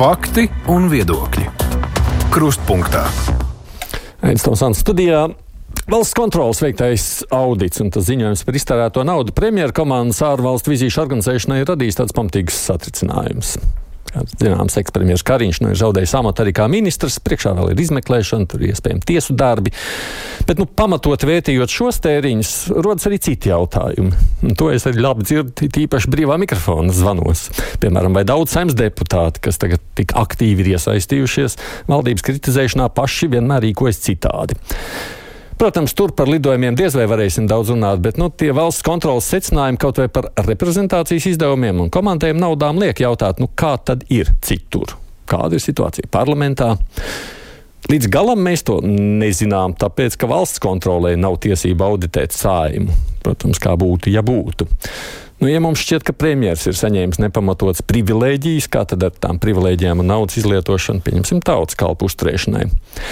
Fakti un viedokļi. Krustpunktā. Ains Tomsons studijā. Valsts kontroles veiktais audits un tas ziņojums par iztērēto naudu premjera komandas ārvalstu vizīšu organizēšanai radīs tāds pamatīgs satricinājums. Zināms, ekspremjers Kariņš ir zaudējis amatu arī kā ministrs, priekšā vēl ir izmeklēšana, tur ir iespējami tiesu darbi. Bet, pamatot vērtījot šos tēriņus, rodas arī citi jautājumi. Un to es arī labi dzirdu, tīpaši brīvā mikrofona zvanos. Piemēram, vai daudz Saeimas deputāti, kas tagad tik aktīvi ir iesaistījušies valdības kritizēšanā, paši vienmēr rīkojas citādi. Protams, tur par lidojumiem diez vai varēsim daudz runāt, bet tie valsts kontrolas secinājumi kaut vai par reprezentācijas izdevumiem un komandējuma naudām liek jautāt, kā tad ir citur? Kāda ir situācija parlamentā? Līdz galam mēs to nezinām, tāpēc, ka valsts kontrolē nav tiesība auditēt Saeimu. Protams, kā būtu, ja būtu. Ja mums šķiet, ka premjers ir saņēmis nepamatotas privilēģijas, kā tad ar tām privilēģijām un naudas izlietošanu, pieņemsim, tautas kalpu uzturēšanai?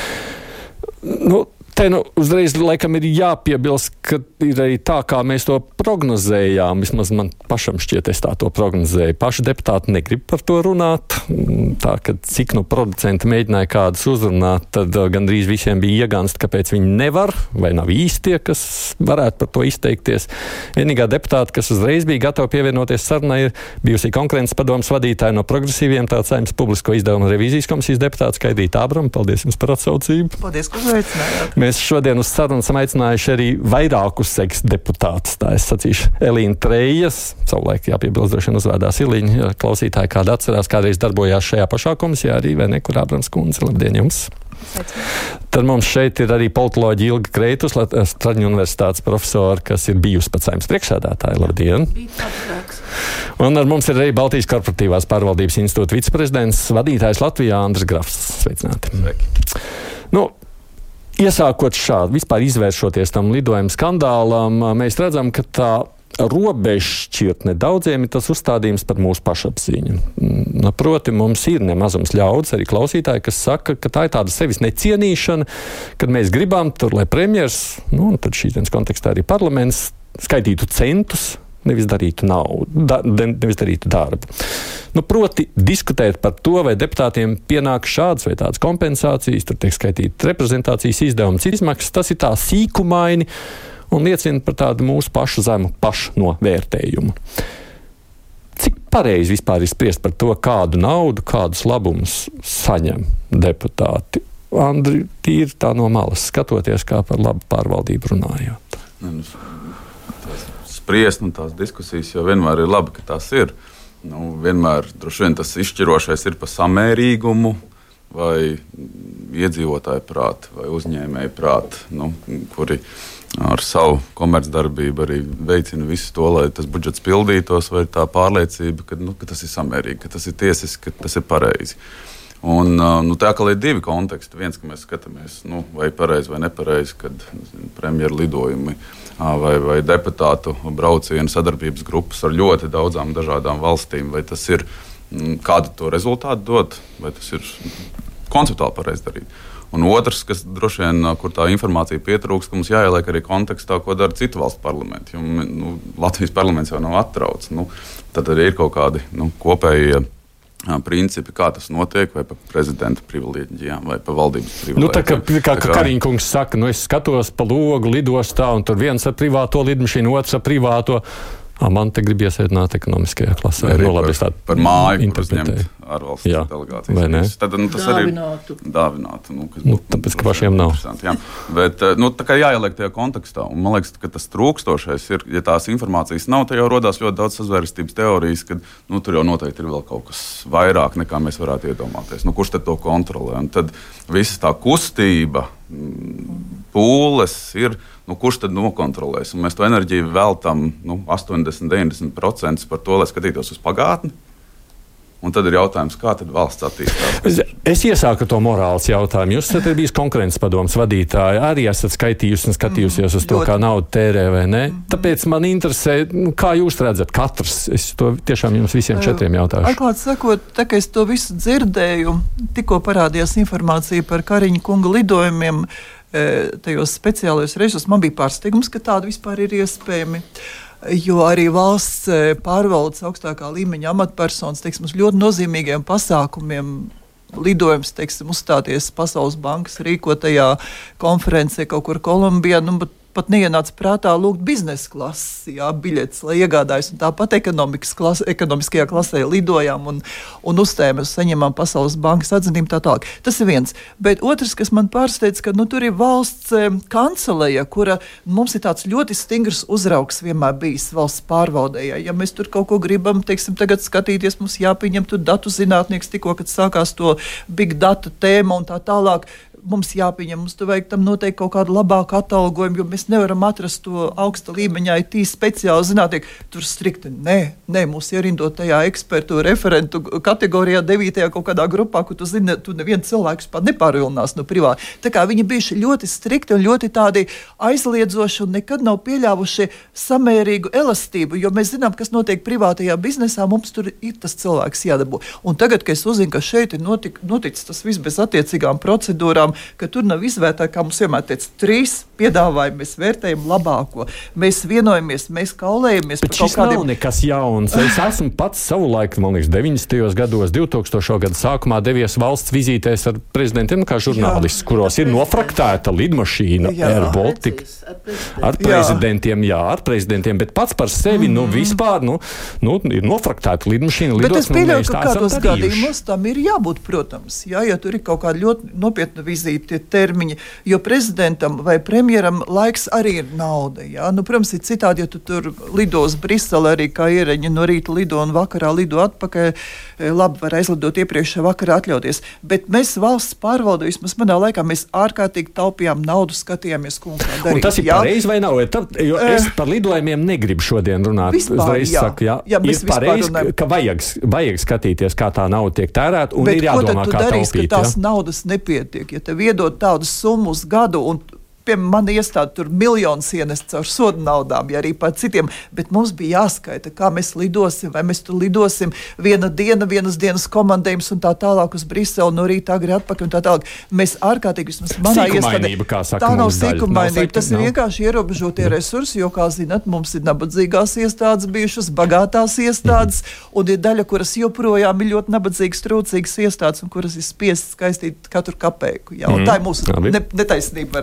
Te uzreiz laikam ir jāpiebilst, ka ir arī tā, kā mēs to prognozējām. Vismaz man pašam šķiet, es tā to prognozēju. Paši deputāti negrib par to runāt. Tā, ka cik producenti mēģināja kādus uzrunāt, tad gandrīz visiem bija ieganst, kāpēc viņi nevar vai nav īstie, kas varētu par to izteikties. Vienīgā deputāta, kas uzreiz bija gatava pievienoties sarunai, ir bijusī konkurences padomas vadītāja no progresīviem, tāds Saeimas publisko izdevumu revīzijas komisijas deputāts Kaidīta Ābrama. Paldies jums par atsaucību. Paldies, ka uzaicinājāt. Mēs šodien uz sarunu esam aicinājuši arī vairākus deputātus. Tā es sacīšu Elīna Trejas, savulaik jāpiebilst droši vien uzvārdās Iliņa, klausītāji kāda atcerās, kādreiz darbojās šajā pašā komisijā arī, vai ne, kur Ābrams kundze. Labdien jums! Tad mums šeit ir arī politoloģi Ilga Kreitus, Straģņu universitātes profesori, kas ir bijusi pat Saeimas priekšsēdētāja. Labdien! Un ar mums ir arī Baltijas korporatīvās pārvaldības institūta viceprezidents, vadītājs Latvijā Andris Grafs. Sveicināti! Sveiki! Iesākot šādi, vispār izvēršoties tam lidojuma skandālam, mēs redzam, ka tā robežšķirtne daudziem ir tas uzstādījums par mūsu pašapziņu. Proti, mums ir nemazums ļaudis, arī klausītāji, kas saka, ka tā ir tāda sevis necienīšana, kad mēs gribam tur, lai premjers, un tad šīs kontekstā arī parlaments, skaitītu centus, nevis darītu naudu, nevis darītu darbu. Proti, diskutēt par to, vai deputātiem pienāk šādas vai tādas kompensācijas, tur tiek skaitīt reprezentācijas izdevumi, citas izmaksas, tas ir tā sīkumaini un liecina par tādu mūsu pašu zemu pašnovērtējumu. Cik pareizi vispār ir spriest par to, kādu naudu, kādus labumus saņem deputāti? Andri, tīri tā no malas skatoties, kā par labu pārvaldību runājot. Spriest un tās diskusijas jau vienmēr ir labi, ka tās ir. Vienmēr droši vien tas izšķirošais ir par samērīgumu vai iedzīvotāju prātu vai uzņēmēju prātu, kuri ar savu komercdarbību arī veicina visu to, lai tas budžets pildītos, vai tā pārliecība, ka tas ir samērīgi, ka tas ir tiesiski, ka tas ir pareizi. Un tā kā ir divi konteksti. Viens, ka mēs skatāmies, vai pareizi vai nepareizi, kad premjera lidojumi vai deputātu braucienu sadarbības grupas ar ļoti daudzām dažādām valstīm, vai tas ir kādu to rezultātu dot, vai tas ir konceptuāli pareizi darīt. Un otrs, kas droši vien, kur tā informācija pietrūkst, ka mums jāieliek arī kontekstā, ko dara citu valstu parlamenti. Jo, Latvijas parlaments jau nav attrauc. Tad arī ir kaut kādi kopēji principi, kā tas notiek, vai par prezidenta privilēģijām, vai par valdības privilēģijām. Kā Kariņkungs saka, es skatos pa logu lidostā, un tur viens ar privāto lidmašīnu, otrs ar privāto. Man te grib iesēdināt ekonomiskajā klasē. Par māju, kur uzņemt ārvalstu delegācijas. Tad tas arī dāvinātu. Tāpēc, ka pašiem nav. Jā. Bet tā kā jāieliek tajā kontekstā. Un man liekas, ka tas trūkstošais ir, ja tās informācijas nav, tad jau rodās ļoti daudz sazvērstības teorijas, ka tur jau noteikti ir vēl kaut kas vairāk, nekā mēs varētu iedomāties. Kurš tad to kontrolē? Un tad visa tā kustība, pūles ir, kurš tad nokontrolēs? Un mēs to enerģiju veltam 80-90% par to, lai skatītos uz pagātni. Un tad ir jautājums, kā tad valsts attīstās? Es iesāku to morāls jautājumu. Jūs esat bijis konkurences padomas vadītāji, arī esat skaitījusi un skatījusies uz to, kā naudu tērē vai ne. Tāpēc man interesē, kā jūs redzat katrs. Es to tiešām jums visiem četriem jautāšu. Atklāt sakot, tā kā es to visu dzirdēju, tikko parādījās informācija par Kariņa kunga lidojumiem tajos speciālajos reisos, man bija pārsteigums, ka tādi vispār ir iespējami. jo arī valsts pārvaldes augstākā līmeņa amatpersonas, teiksim, uz ļoti nozīmīgiem pasākumiem, lidojums, teiksim, uzstāties Pasaules bankas rīkotajā konferencē kaut kur Kolumbijā, bet pat neienāca prātā lūgt biznesa klases, biļetes, lai iegādājas. Un tāpat ekonomiskajā klasē lidojām un uzstājāmies, saņemām Pasaules bankas atzinību tā tālāk. Tas ir viens. Bet otrs, kas man pārsteidz, ka tur ir valsts kanceleja, kura mums ir tāds ļoti stingrs uzraugs vienmēr bijis valsts pārvaldējā. Ja mēs tur kaut ko gribam, teiksim, tagad skatīties, mums jāpieņem tur datu zinātnieks tikko, kad sākās to big data tēma un tā tālāk. Mums jāpieņem, mums tur vajag tam noteikti kaut kādu labāku atalgojumu, jo mēs nevaram atrast to augsta līmeņā IT speciāli zinātnieku. Tur strikti, nē, mūs ierindot tajā ekspertu referentu kategorijā 9. kaut kādā grupā, kur tu zini, tu nevienu cilvēku pat nepārvilinās no privāti. Tā kā viņi bijuši ļoti strikti un ļoti tādi aizliedzoši un nekad nav pieļāvuši samērīgu elastību, jo mēs zinām, kas notiek privātajā biznesā, mums tur ir tas cilvēks jādabū. Un tagad, kad es uzzinu, ka šeit ir noticis tas viss bez attiecīgām procedūrām, ka tur nav izvērtēta, kā mums vienmēr teica, 3 piedāvājumi, mēs vērtējam labāko, mēs vienojamies, mēs kaulējamies par kaut kādiem. Bet šis nav nekas jauns. Es esmu pats savulaik, man liekas, 90. gados, 2000. gada sākumā devies valsts vizītēs ar prezidentiem, kā žurnālists, kuros ir nofraktēta lidmašīna Air Baltica. Ar prezidentiem, bet pats par sevi, vispār, ir nofraktēta lidmašīna, lidos, bet es pieļauju, ka kādos gadījumos tam ir jābūt, protams, ja tur ir kaut kāda ļoti nopietna vizīte termiņi, jo prezidentam vai premjeram laiks arī ir nauda. Protams, ir citādi, ja tu tur lidos Brisele arī kā ierēģi no rīta lido un vakarā lido atpakaļ, labi var aizlidot iepriekšējā vakarā atļauties. Bet mēs valsts pārvalde, vismaz manā laikā, mēs ārkārtīgi taupījām naudu, skatījāmies, ko un kā darīt. Un tas ir pareizi vai nav? Jo es par lidojumiem negribu šodien runāt. Vispār, saku, ir pareizi, ka vajag skatīties, kā tā nauda tiek tērēta un ir jādomā, kā darīs, taupīt. Bet ko tad tu darīs, ka tās naudas nepietiek? Ja tev iedod tādu summu uz gadu un piemēram, man iestāde tur miljonus ienest caur sodu naudām, ja arī par citiem, bet mums bija jāskaita, kā mēs lidosim, vai mēs tur lidosim vienas dienas komandējums un tā tālāk uz Briseli no rīta agri atpakaļ un tā tālāk. Mēs ārkārtīgi, vismaz manā iestādē, tā nav sīkumainība, tas ir vienkārši ierobežotie resursi, jo, kā zināt, mums ir nabadzīgās iestādes bijušas, bagātās iestādes, un ir daļa, kuras joprojām ir ļoti nabadzīgas, trūcīgas iestādes, un kuras ir spiestas skaistīt katru kapeiku. Un tā ir mūsu netaisnība.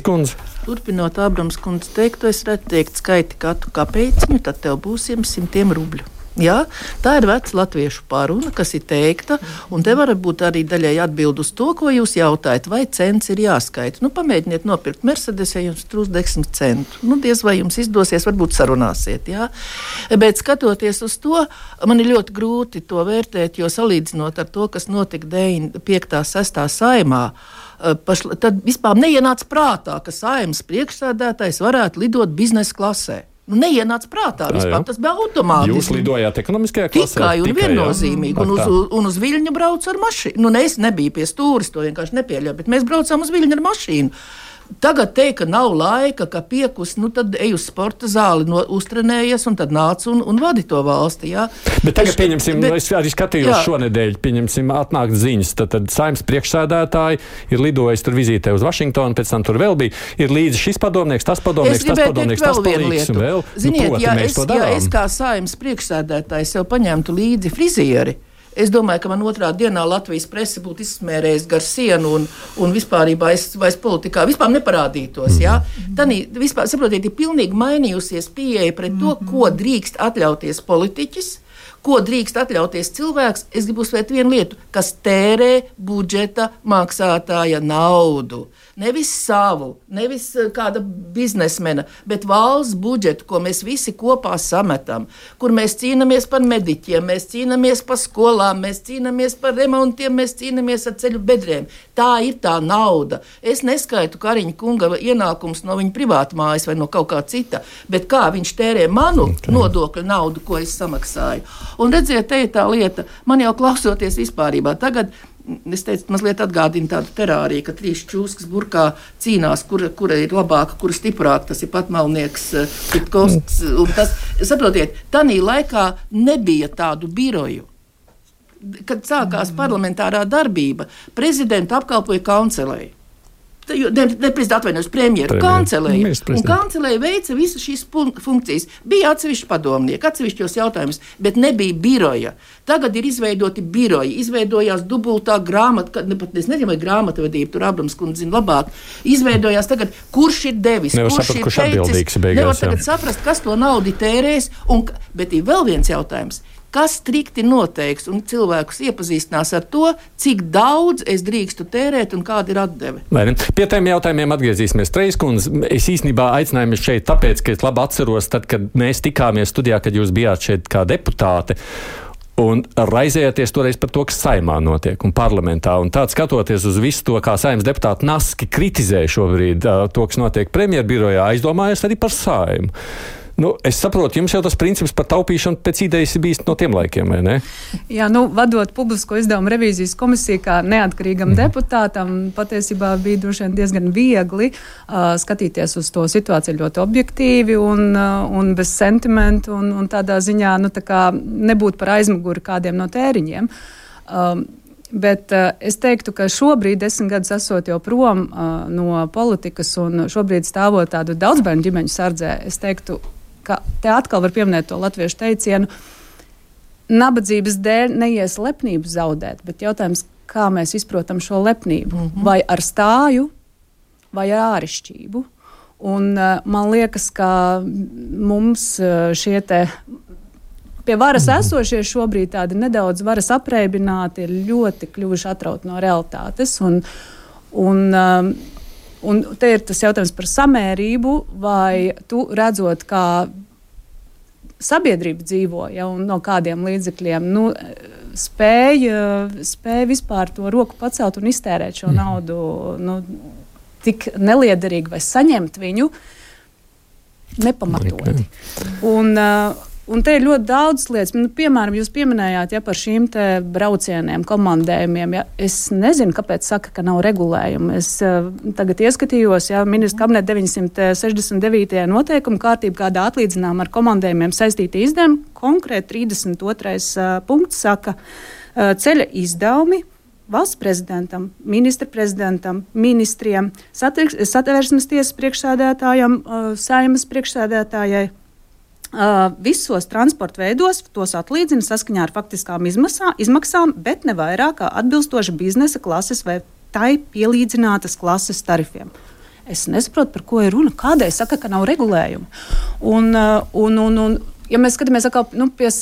Turpinot Ābrams kundzes teikto, es redzu teikt skaiti katru kapeiciņu, tad tev būs 100 rubļu. Jā, tā ir veca latviešu paruna, kas ir teikta, un te var būt arī daļai atbild uz to, ko jūs jautājat, vai cents ir jāskaita. Pamēģiniet nopirkt Mercedes, ja jums trūks 10 centu. Diez vai jums izdosies, varbūt sarunāsiet, jā. Bet skatoties uz to, man ir ļoti grūti to vērtēt, jo salīdzinot ar to, kas notika 5. 6. saimā, tad vispār neienāca prātā, ka Saeimas priekšsēdētājs varētu lidot biznesa klasē. Neienāca prātā vispār, tas bija automātiski. Jūs lidojāt ekonomiskajā klasē? Tikai un viennozīmīgi, un uz Viļņu braucu ar mašīnu. Es nebiju pie stūris, to vienkārši nepieļauju, bet mēs braucām uz Viļņu ar mašīnu. Tagad teikt, ka nav laika, ka piekus, tad ej uz sporta zāli, uztrenējies un tad nāc un vadi to valsti. Jā. Bet tagad, pieņemsim, es arī skatījos šonedēļ, atnākt ziņas, tad Saeimas priekšsēdētāji ir lidojis tur vizītē uz Vašingtonu, pēc tam tur vēl bija, ir līdzi šis padomnieks, tas padomnieks, tas palīgs un vēl. Ziniet, ja es kā Saeimas priekšsēdētājs sev paņemtu līdzi frizieri, es domāju, ka man otrā dienā Latvijas prese būtu izsmērējis gar sienu un vispārībā es vairs politikā vispār neparādītos. Jā? Tādī, vispār, saprotiet, ir pilnīgi mainījusies pieeja pret to, ko drīkst atļauties politiķis, ko drīkst atļauties cilvēks. Es gribu uzsvērt vienu lietu, kas tērē budžeta maksātāja naudu. Nevis savu, nevis kāda biznesmena, bet valsts budžetu, ko mēs visi kopā sametam, kur mēs cīnāmies par mediķiem, mēs cīnāmies par skolām, mēs cīnāmies par remontiem, mēs cīnāmies ar ceļu bedrēm. Tā ir tā nauda. Es neskaitu Kariņa kunga ienākums no viņa privātmājas vai no kaut kā cita, bet kā viņš tērē manu nodokļu naudu, ko es samaksāju. Un redziet, te ir tā lieta, man jau klausoties vispārībā tagad, es teicu, mazliet atgādina tādu terāriju, ka 3 čūskas burkā cīnās, kura ir labāka, kura stiprāka. Tas ir patmalnieks Pitkovskis. Un tas, saprotiet, tanī laikā nebija tādu biroju. Kad sākās parlamentārā darbība, prezidentu apkalpoja kancelei. premjeru kancelēju. Un kancelēja veica visas šīs funkcijas. Bija atsevišķi padomnieki, atsevišķos jautājumus, bet nebija biroja. Tagad ir izveidoti biroji, izveidojās dubultā grāmata, es nezinu, vai grāmatvedība, tur Abrams kundze zina labāk, izveidojās tagad, kurš ir devis, kurš atbildīgs beigās. Nevar tagad saprast, kas to naudu tērēs, bet ir vēl viens jautājums. Kas strikti noteiks un cilvēkus iepazīstinās ar to, cik daudz es drīkstu tērēt un kāda ir atdeve? Pie tiem jautājumiem atgriezīsimies. Treiskundze, es īstenībā aicinājumies šeit tāpēc, ka es labi atceros, tad, kad mēs tikāmies studijā, kad jūs bijāt šeit kā deputāte. Un raizējāties toreiz par to, kas Saeimā notiek un parlamentā. Un tād skatoties uz visu to, kā Saeimas deputāti naski kritizē šobrīd to, kas notiek premjerbirojā, aizdomājos arī par Saimu. Es saprotu, jums jau tas princips par taupīšanu pēc idejas ir bijis no tiem laikiem, vai ne? Jā, vadot publisko izdevumu revīzijas komisiju kā neatkarīgam deputātam, patiesībā bija droši vien diezgan viegli skatīties uz to situāciju ļoti objektīvi un bez sentimentu un tādā ziņā tā kā nebūt par aizmuguri kādiem no tēriņiem. Bet es teiktu, ka šobrīd 10 gadus esot jau prom no politikas un šobrīd stāvot tādu daudzbērnu ģimeņu sardzē, es teiktu, ka te atkal var pieminēt to latviešu teicienu, nabadzības dēļ neies lepnību zaudēt, bet jautājums, kā mēs izprotam šo lepnību, vai ar stāju, vai ar ārišķību. Un man liekas, ka mums šie te pie varas esošie šobrīd tādi nedaudz varas apreibināti ir ļoti kļuvuši atrauti no realitātes. Un te ir tas jautājums par samērību, vai tu redzot, kā sabiedrība dzīvo, un no kādiem līdzekļiem spēj vispār to roku pacelt un iztērēt šo naudu tik neliederīgi vai saņemt viņu nepamatoti. Un te ir ļoti daudz lietas. Piemēram, jūs pieminējāt par šīm te braucieniem, komandējumiem. Es nezinu, kāpēc saka, ka nav regulējuma. Es tagad ieskatījos, ministra kabineta 969. noteikuma kārtība, kādā atlīdzinām ar komandējumiem saistīti izdevumi. Konkrēti 32. punkts saka, ceļa izdevumi valsts prezidentam, ministra prezidentam, ministriem, Satversmes tiesas priekšsēdētājam, Saeimas priekšsēdētājai. Visos transporta veidos tos atlīdzina saskaņā ar faktiskām izmaksām, bet ne vairāk kā atbilstoši biznesa klases vai tai pielīdzinātas klases tarifiem. Es nesaprotu, par ko ir runa. Kādēļ saka, ka nav regulējuma? Un ja mēs skatāmies pie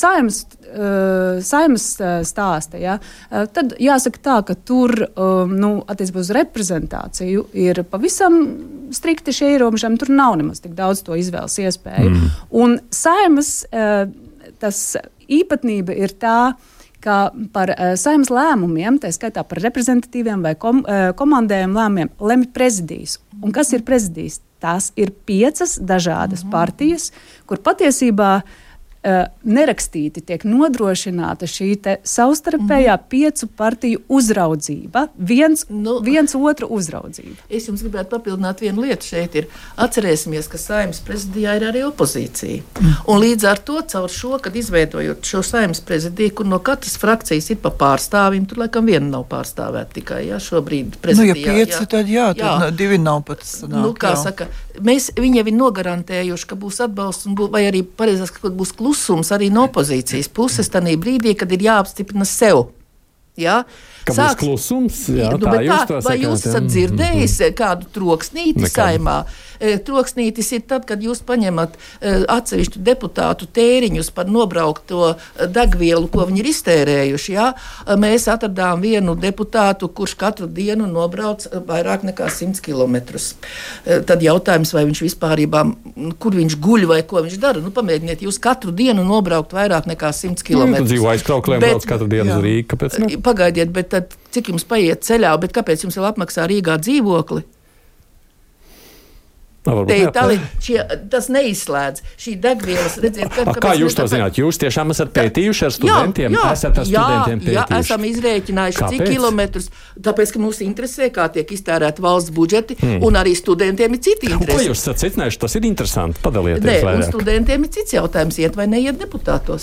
Saeimas stāsta, tad jāsaka tā, ka tur attiecībā uz reprezentāciju ir pavisam strikti šie ierobežojumi. Tur nav nemaz tik daudz to izvēles iespēju. Un Saeimas tas īpatnība ir tā, ka par Saeimas lēmumiem, tā skaitā par reprezentatīviem vai komandējumu lēmumiem, lemj prezidijs. Un kas ir prezidijs? Tās ir 5 dažādas partijas, kur patiesībā nerakstīti tiek nodrošināta šī te savstarpējā 5 partiju uzraudzība, viens otru uzraudzība. Es jums gribētu papildināt vienu lietu šeit ir. Atcerēsimies, ka Saeimas prezidijā ir arī opozīcija. Un līdz ar to caur šo, kad izveidojot šo Saeimas prezidiju, kur no katras frakcijas ir pa pārstāvim, tur laikam viena nav pārstāvēta tikai, šobrīd prezidijā. Ja 5, tad tad 2 nav pat sanāk. Kā saka, viņi jau ir nogarantējuši, ka būs atbalsts vai arī pareizāk, ka būs klusums arī no opozīcijas puses tanī brīdī, kad ir jāapstiprina sev. Ka būs klusums? Vai jūs esat dzirdējis kādu troksnīti Saeimā? Troksnītis ir tad, kad jūs paņemat atsevišķu deputātu tēriņus par nobraukto degvielu, ko viņi ir iztērējuši. Mēs atradām vienu deputātu, kurš katru dienu nobrauc vairāk nekā 100 kilometrus. Tad jautājums, vai viņš vispārībā, kur viņš guļ vai ko viņš dara. Pamēģiniet, jūs katru dienu nobraukt vairāk nekā 100 kilometrus. Dzīvo aiz Krauklēm, brauc katru dienu uz Rīgu. Kāpēc ne? Pagaidiet, bet tad cik jums paiet ceļā, bet kāpēc jums vēl apmaksā Rīgā dzīvokli? Tas neizslēdz. Šī degvielas, redziet, kā jūs to zināt? Jūs tiešām esat pētījuši ar studentiem? Esat ar studentiem pētījuši? Jā, esam izrēķinājuši, cik kilometrus. Tāpēc, ka mūs interesē, kā tiek iztērēti valsts budžeti, un arī studentiem ir citi interesi. Ko jūs esat secinājuši? Tas ir interesanti. Padalieties vairāk. Un studentiem ir cits jautājums, iet vai neiet deputātos.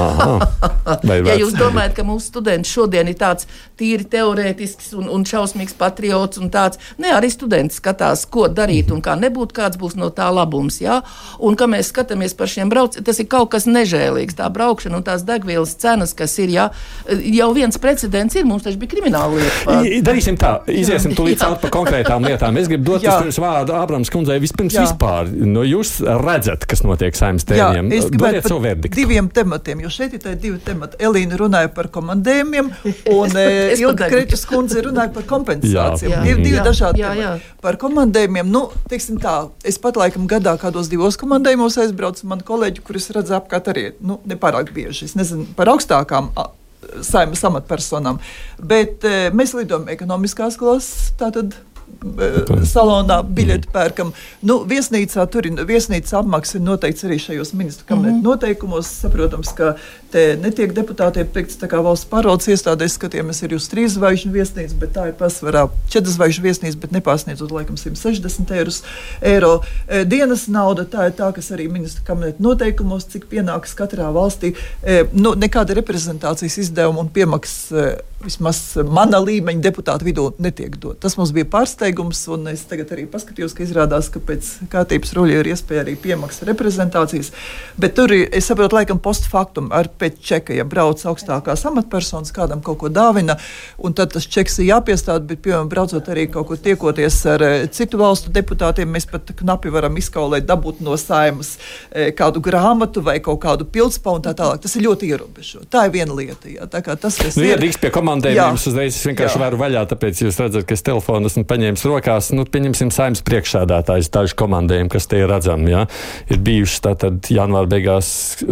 Ja jūs domājat, ka mūsu students šodien ir tāds tīri teorētisks un šausmīgs patriots un tāds, arī studenti skatās, ko darīt un kā nebūt, kāds būs no tā labums, jā? Un, ka mēs skatāmies par šiem braucieniem, tas ir kaut kas nežēlīgs, tā braukšana un tās degvielas cenas, kas ir, jā, jau viens precedents ir, mums taču bija krimināla lieta. Darīsim tā, iziesim tulīt caur par konkrētām lietām. Es gribu dot vispirms vārdu Ābrams kundzei vispār. Jūs redzat, kas notiek Saeimas tēmiem. Dodiet savu verdiktu. Diviem tematiem, jo šeit ir tā divi temati. Elīna runāja par komandējumiem un Ilga Kreķas kundze runāja par kompensācijām. Divi dažādi temati. Par komandējumiem, teiksim tā, es pat laikam gadā kādos 2 komandējumos aizbraucu manu kolēģi, kurus redzu apkārt arī, nepārāk bieži. Es nezinu par augstākām Saeimas amatpersonām, bet mēs lidojam ekonomiskās klases, tātad salonā biļeti pērkam. Viesnīcā tur ir viesnīca apmaksa ir noteikts arī šajos ministru kabineta noteikumos. Saprotams, ka te netiek deputātiem teikts, tā kā valsts pārvaldes iestādēs skatījamies ir uz 3 zvaigžņu viesnīca, bet tā ir pasvarā 4 zvaigžņu viesnīca, bet nepārsniedzot laikam 160 eiro. Dienas nauda tā ir tā, kas arī ministru kabineta noteikumos, cik pienākas katrā valstī. Nekāda reprezentācijas izdevuma un piemaksas vismaz mana līmeņa deputātu vidū netiek dot. Tas mums bija pārsteigums, un es tagad arī paskatījos, ka izrādās, ka pēc kārtības ruļa ir iespēja arī piemaksas reprezentācijas, bet tur ir, es saprotu, laikam post factum ar pēc čeka, ja brauc augstākās amatpersonas, kādam kaut ko dāvina, un tad tas čeks ir jāpiestāda, bet, piemēram, braucot arī kaut ko tiekoties ar citu valstu deputātiem, mēs pat knapi varam izkaulēt, dabūt no Saeimas kādu grāmatu vai kaut kādu pildspalvu un tā tālāk. Tas ir ļoti ierobežot. Tā ir viena lieta, jā. Tā kā tas, kas komandējums uzreiz es vienkārši varu vaļā, tāpēc jūs redzat, ka es telefonu esmu paņēmis rokās. Pieņemsim Saeimas priekšsēdētājs, daži komandējumi, kas te ir redzami. Ja? Ir bijuši tātad janvāra beigās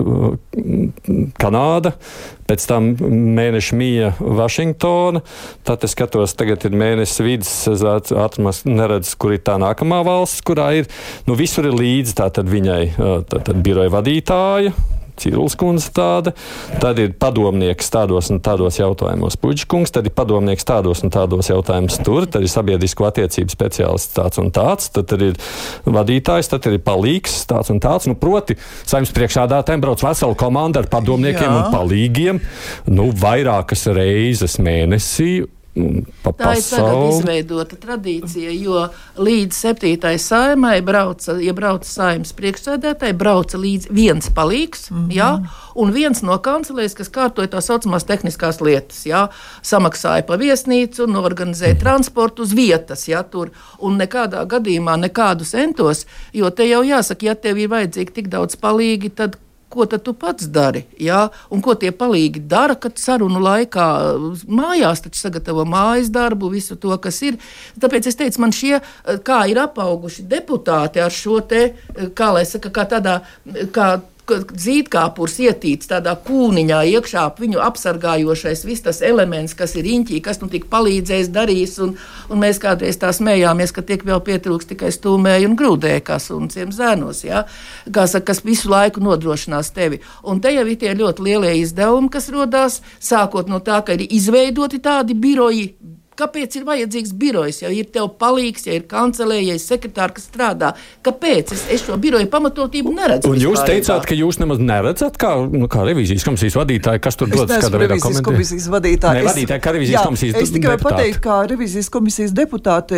Kanāda, pēc tam mēneša mija Vašingtona, tad es skatos, tagad ir mēnesis vidus, es ātrumā neredzu, kur ir tā nākamā valsts, kurā ir, visur ir līdzi tātad viņai, tātad biroja vadītāja, Ciruls kundze tāda, tad ir padomnieks tādos un tādos jautājumos Puģikungs, tad ir padomnieks tādos un tādos jautājumos tur, tad ir sabiedrisko attiecību speciālists tāds un tāds, tad ir vadītājs, tad ir palīgs tāds un tāds. Proti, Saeimas priekšsēdētājiem brauc vesela komanda ar padomniekiem un palīgiem, vairākas reizes mēnesī. Tā ir tagad izveidota tradīcija, jo līdz 7. Saeimai brauca Saeimas priekšsēdētāji, brauca līdz viens palīgs, un viens no kancelēs, kas kārtoja tā saucamās tehniskās lietas, samaksāja pa viesnīcu, organizēja transportu uz vietas, tur, un nekādā gadījumā nekādus entos, jo te jau jāsaka, ja tev ir vajadzīgi tik daudz palīgi, tad ko tad tu pats dari, un ko tie palīgi dara, kad sarunu laikā mājās taču sagatavo mājas darbu, visu to, kas ir. Tāpēc es teicu, man šie, kā ir apauguši deputāti ar šo te, kā lai saka, kā tādā, kā zīdkāpurs ietīts tādā kūniņā iekšā, viņu apsargājošais viss tas elements, kas ir riņķī, kas tik palīdzēs, darīs, un mēs kādreiz tā smējāmies, ka tiek vēl pietrūks tikai stūmēji un grūdēji, kā sunciem zēnos, kas visu laiku nodrošinās tevi. Un te jau ir tie ļoti lielie izdevumi, kas rodās, sākot no tā, ka ir izveidoti tādi biroji. Kāpēc ir vajadzīgs birojs, ja ir tev palīgs, ja ir kancelē, ja ir sekretāri, kas strādā? Kāpēc? Es šo biroju pamatotību neredzu. Un jūs teicāt, ka jūs nemaz neredzat, kā revīzijas komisijas vadītāji, kas tur dodas kādā veidā komentē? Es neesmu revīzijas vadītāji. Ne vadītāji, kā revīzijas komisijas deputāti. Es tikai pateiktu, kā revīzijas komisijas deputāti,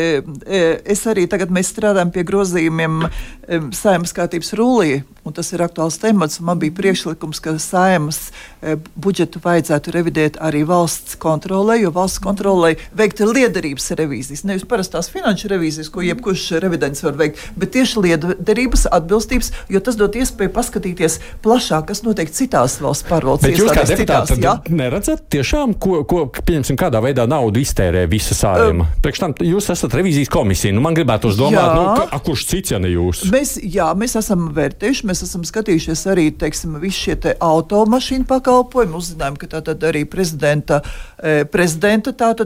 es arī tagad mēs strādājam pie grozījumiem Saeimas kārtības rullī, un tas ir aktuāls temats. Man bija priekšlikums, ka Saeimas budžetu vajadzētu revidēt arī valsts kontrolē, jo valsts kontrolē veikt liederības revīzijas, nevis parastās finanšu revīzijas, ko jebkurš revidents var veikt, bet tieši liederības, atbilstības, jo tas dod iespēju paskatīties plašāk, kas notiek citās valsts pārvaldes iestādēs. Bet jūs kā deputāti neredzat tiešām, ko pieņemsim, kādā veidā naudu iztērē visa Saeima? Priekš tam jūs esat revīzijas komisija, man gribētu uzdomāt, kurš cits, ja ne jūs? Mēs esam vērtējuši, mēs esam skatījušies arī, teiksim, visi šie te automašīnu pakalpojumi, uzzinājām, ka tātad arī prezidenta tātad šis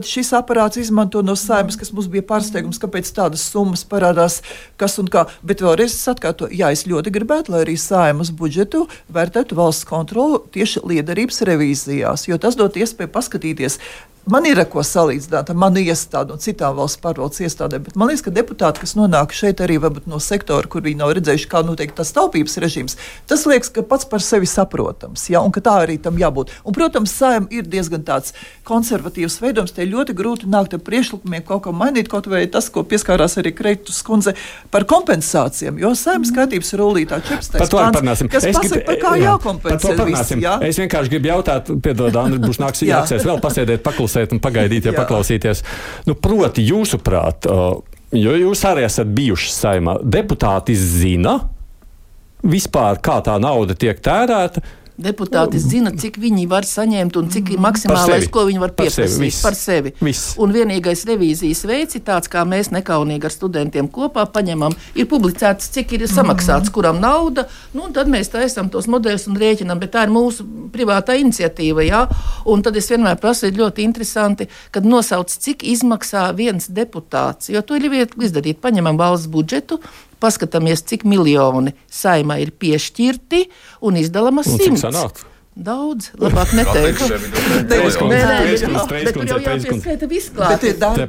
aparāts izmanto no Saeimas, kas mums bija pārsteigums, kāpēc tādas summas parādās, kas un kā. Bet vēlreiz es atkārtoju, jā, es ļoti gribētu, lai arī Saeimas budžetu vērtētu valsts kontrolu tieši liederības revīzijās, jo tas dot iespēju paskatīties. Man ir ko salīdzināt ar manu iestādi un citām valsts pārvaldes iestādēm, bet man liekas, ka deputāti, kas nonāk šeit arī varbūt no sektora, kur viņi nav redzējuši, kā notiek tas taupības režīms, tas liekas, ka pats par sevi saprotams, ja, un ka tā arī tam jābūt. Un, protams, Saeima ir diezgan tāds konservatīvs veidojums, te ļoti grūti nākt ar priekšlikumiem kaut ko mainīt, kaut vai tas, ko pieskārās arī Kreitus kundze par kompensācijām, jo Saeimas kārtības rullītā 14. pants, kas pasaka, par kā jākompensē visi. Ja? Es vienkārši gribu jautāt, piedod, Andri, būs nāks jācēs vēl pasēdēt, paklusēt un pagaidīt, ja paklausīties. Nu, proti, jūsuprāt, jo jūs arī esat bijuši Saeimā, deputāti zina vispār, kā tā nauda tiek tērēta? Deputāti zina, cik viņi var saņemt un cik ir maksimālais, ko viņi var pieprasīt par sevi. Un vienīgais revīzijas veids ir tāds, kā mēs nekaunīgi ar studentiem kopā paņemam, ir publicēts, cik ir samaksāts, kuram nauda, nu, un tad mēs taisam tos modeļus un rēķinam, bet tā ir mūsu privātā iniciatīva, jā, un tad es vienmēr prasu, ir ļoti interesanti, kad nosauc, cik izmaksā viens deputāts, jo to ir viegli izdarīt, paņemam valsts budžetu, paskatāmies, cik miljoni Saeimā ir piešķirti un izdalama 100. Daudz, labāk neteikšu. Bet tur jau jāpieskaita visklāt.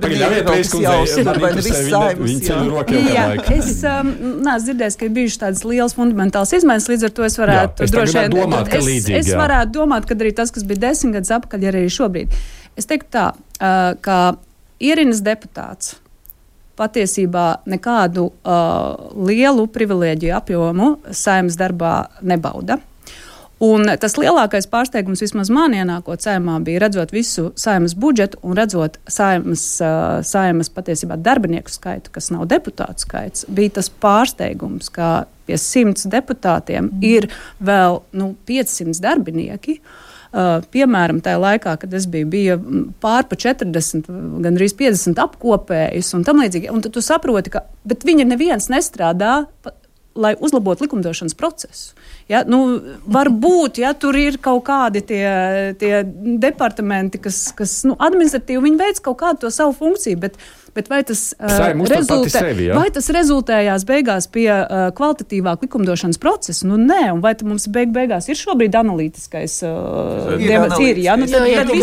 Es neesmu dzirdējis, ka ir bijušas tādas lielas fundamentālas izmaiņas, līdz ar to es varētu es varētu domāt, ka arī tas, kas bija 10 gadus apakaļ, arī šobrīd. Es teiktu tā, ka ierindas deputāts patiesībā nekādu lielu privilēģiju apjomu Saeimas darbā nebauda. Un tas lielākais pārsteigums vismaz man ienākot Saeimā bija redzot visu Saeimas budžetu un redzot Saeimas patiesībā darbinieku skaitu, kas nav deputātu skaits, bija tas pārsteigums, ka pie 100 deputātiem ir vēl 500 darbinieki. Piemēram, tajā laikā, kad es bija pār pa 40, gandrīz 50 apkopējus un tam līdzīgi. Un tad tu saproti, ka viņi neviens nestrādā, lai uzlabotu likumdošanas procesu. Ja, varbūt, ja tur ir kaut kādi tie departamenti, kas administratīvi viņi veic kaut kādu to savu funkciju, bet vai tas rezultējās beigās pie kvalitatīvāk likumdošanas procesa? Nē, un vai mums beigās ir šobrīd analītiskais tad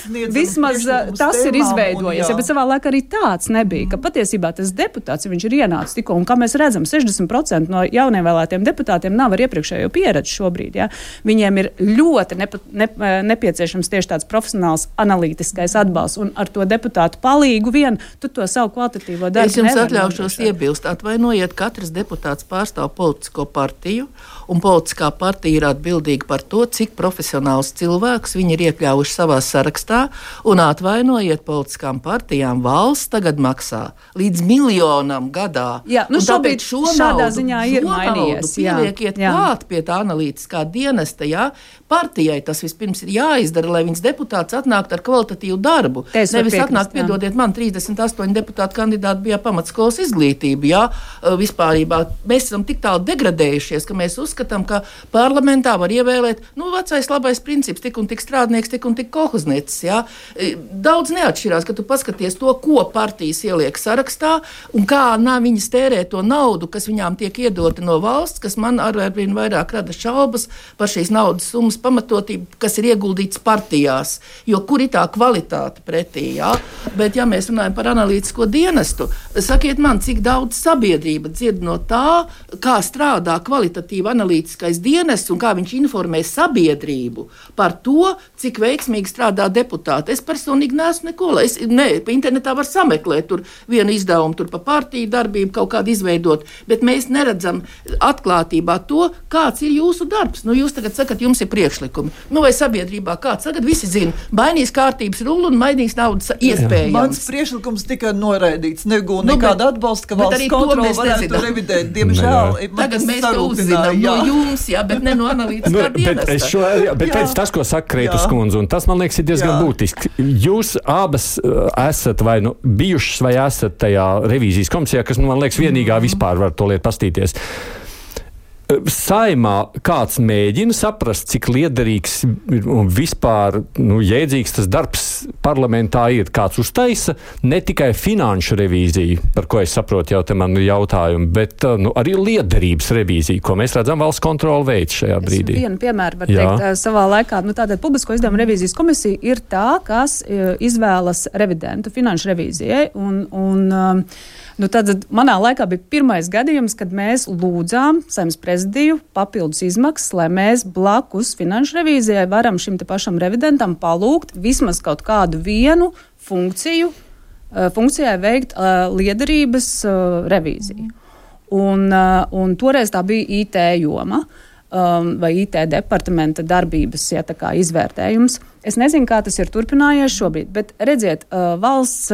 vismaz tas ir izveidojies, bet savā laikā arī tāds nebija, ka patiesībā tas deputāts, viņš ir ienācis tikko, un kā mēs redzam, 60% no jaunievēlētiem deputātiem nav ar iepriekšējo pieredzi šobrīd. Ja? Viņiem ir ļoti nepieciešams tieši tāds profesionāls analītiskais atbalsts, un ar to deputātu palīgu vien tu to savu kvalitatīvo darbu. Es jums atļaušos iebilst. Atvainojiet, katrs deputāts pārstāv politisko partiju, un politiskā partija ir atbildīga par to, cik profesionāls cilvēks viņi ir iekļāvuši savā sarakstā, un atvainojiet, politiskām partijām valsts tagad maksā līdz 1 miljonam gadā. Jā, šobrīd šādā ziņā ir mainījies. Pieliekiet klāt pie tā analītiskā dienesta, jā. Partijai tas vispirms ir jāizdara, lai viņas deputāts atnāktu ar kvalitatīvu darbu. Nevis atnākt, piedodiet, man 38 deputātu kandidāti bija pamatskolas izglītība, jā. Vispārībā mēs esam tik tālu degradējušies, ka mēs uzskatām, ka parlamentā var ievēlēt, vecais labais princips, tik un tik strādnieks, tik un tik kolhozniecis, jā. Daudz neatšķirās, ka tu paskaties to, ko partijas ieliek sarakstā un kā viņas tērē to naudu, kas viņām tiek iedota no valsts, kas man arvien vairāk rada šaubas par šīs naudas summas pamatotību, kas ir ieguldīts partijās, jo kur ir tā kvalitāte pretī, jā. Bet, ja mēs runājam par analītisko dienestu, sakiet man, cik daudz sabiedrība dzird no tā, kā strādā kvalitatīvi analītiskais dienests un kā viņš informē sabiedrību par to, cik veiksmīgi strādā deputāti. Es personīgi neesmu neko, pa internetā var sameklēt tur vienu izdevumu, tur pa partiju darbību kaut kādu izveidot, bet mēs neredzam atklātībā to, kāds ir jūsu darbs. Jūs tagad sakat, jums ir priekšlikumi. Vai sabiedrībā kāds tagad visi zina, mainīs kārtības rullu un mainīs naudas iespējams. Mans priekšlikums tika noraidīts, negūna nekāda atbalsta, ka valsts kontrole varētu revidēt. Diemžēl, tagad mēs to uzzinām no jums, bet ne no analītiskā dienesta. Bet pēc tas, ko saka Kreitus kundze, un tas, man liekas, ir diezgan būtiski. Jūs abas esat vai bijušas vai esat tajā revīzijas komisijā, kas, man liekas, vienīgā vispār var to lietu pastīties. Saimā kāds mēģina saprast, cik liederīgs un vispār jēdzīgs tas darbs parlamentā ir. Kāds uztaisa ne tikai finanšu revīziju, par ko es saprotu, jau te man ir jautājumi, bet arī liederības revīziju, ko mēs redzam valsts kontrola veids šajā brīdī. Vienu piemēru var teikt savā laikā. Tātad publisko izdevumu revīzijas komisija ir tā, kas izvēlas revidentu finanšu revīzijai. Tad manā laikā bija pirmais gadījums, kad mēs lūdzām Saeimas prezidiju papildus izmaksas, lai mēs blakus finanšu revīzijai varam šim te pašam revidentam palūgt vismaz kaut kādu vienu funkcijai veikt liederības revīziju. Un toreiz tā bija IT joma. Vai IT departamenta darbības izvērtējums. Es nezinu, kā tas ir turpinājies šobrīd, bet redziet, valsts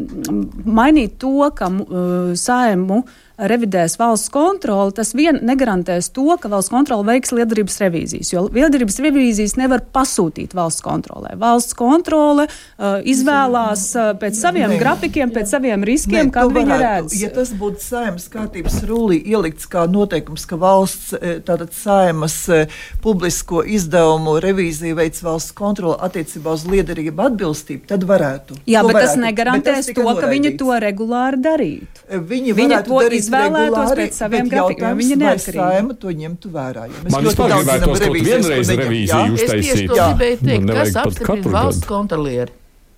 mainīt to, ka Saimu revidēs valsts kontroli, tas vien negarantēs to, ka valsts kontrole veiks liederības revīzijas, jo liederības revīzijas nevar pasūtīt valsts kontrolē. Valsts kontrole izvēlās pēc saviem grafikiem, pēc saviem riskiem, kā viņi redz. Ja tas būtu Saeimas kārtības rullī ielikts kā noteikums, ka valsts, tātad Saeimas publisko izdevumu revīzija veic valsts kontroli attiecībā uz liederību atbilstību, tad varētu. Jā, bet tas negarantēs to, ka viņi to regulāri darītu. Viņi to izvēlētos pēc saviem grafikiem. Viņi neatkarīgi. Vai Saeima to ņemtu vērā? Man vispār gribētos kaut vienreiz revīziju uztaisīt. Es tieši to gribēju teikt, kas apstiprina valsts kontrolieri.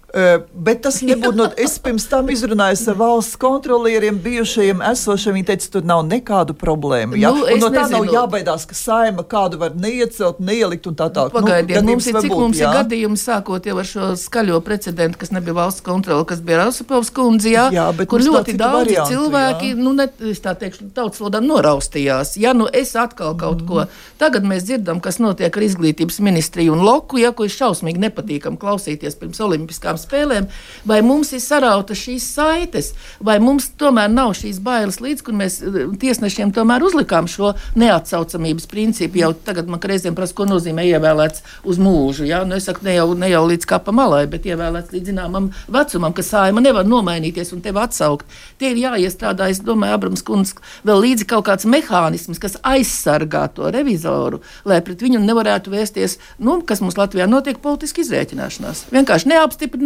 Bet tas nebūtu, es pirms tam izrunāju ar valsts kontrolieriem, bijušajiem, esošiem, viņi teica, tur nav nekādu problēmu. Ja? Un no tā nav jābaidās, ka Saeima kādu var neiecelt, neielikt un tā tā. Pagaidiet, mums ir gadījumi sākot jau ar šo skaļo precedentu, kas nebija valsts kontrole, kas bija Rausapovs kundze, kur ļoti daudzi cilvēki, es tā teikšu, tautas valodā noraustījās. Es atkal kaut ko. Tagad mēs dzirdam, kas notiek ar izglītības ministriju un loku, ko ir šausmīgi nepatīkam klausīties pirms olimpiskām spēlēm, vai mums ir sarauta šīs saites, vai mums tomēr nav šīs bailes līdz, kur mēs tiesnešiem tomēr uzlikām šo neatsaucamības principu. Jau tagad man reizēm prasa, ko nozīmē ievēlēts uz mūžu. Es saku, ne jau līdz kapa malai, bet ievēlēts līdz zināmam vecumam, ka Saeima nevar nomainīties un tevi atsaukt. Tie ir jāiestrādā, es domāju, Abrams kundze, vēl līdzi kaut kāds mehānisms, kas aizsargā to revizoru, lai pret viņu nevarētu vēsties, kas mums Latvijā notiek, politiski izrēķināšanās. Vienkārši neapstiprināja,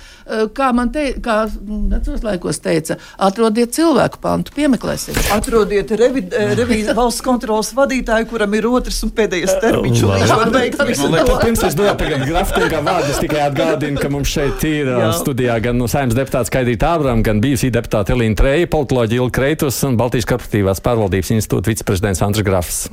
kā vecos laikos teica, atrodiet cilvēku pantu, piemeklēsim. Atrodiet valsts kontrolas vadītāju, kuram ir otrs un pēdējais termiņš, un viņš var veikt visu to. Pirms es dodu tagad grafiskā vārdus, tikai atgādinu, ka mums šeit ir studijā gan Saeimas deputāts Kaidīta Ābrama, gan bijusī deputāta Elīna Treja, politoloģa Ilga Kreitus un Baltijas korporatīvās pārvaldības institūta viceprezidents Andris Grafs.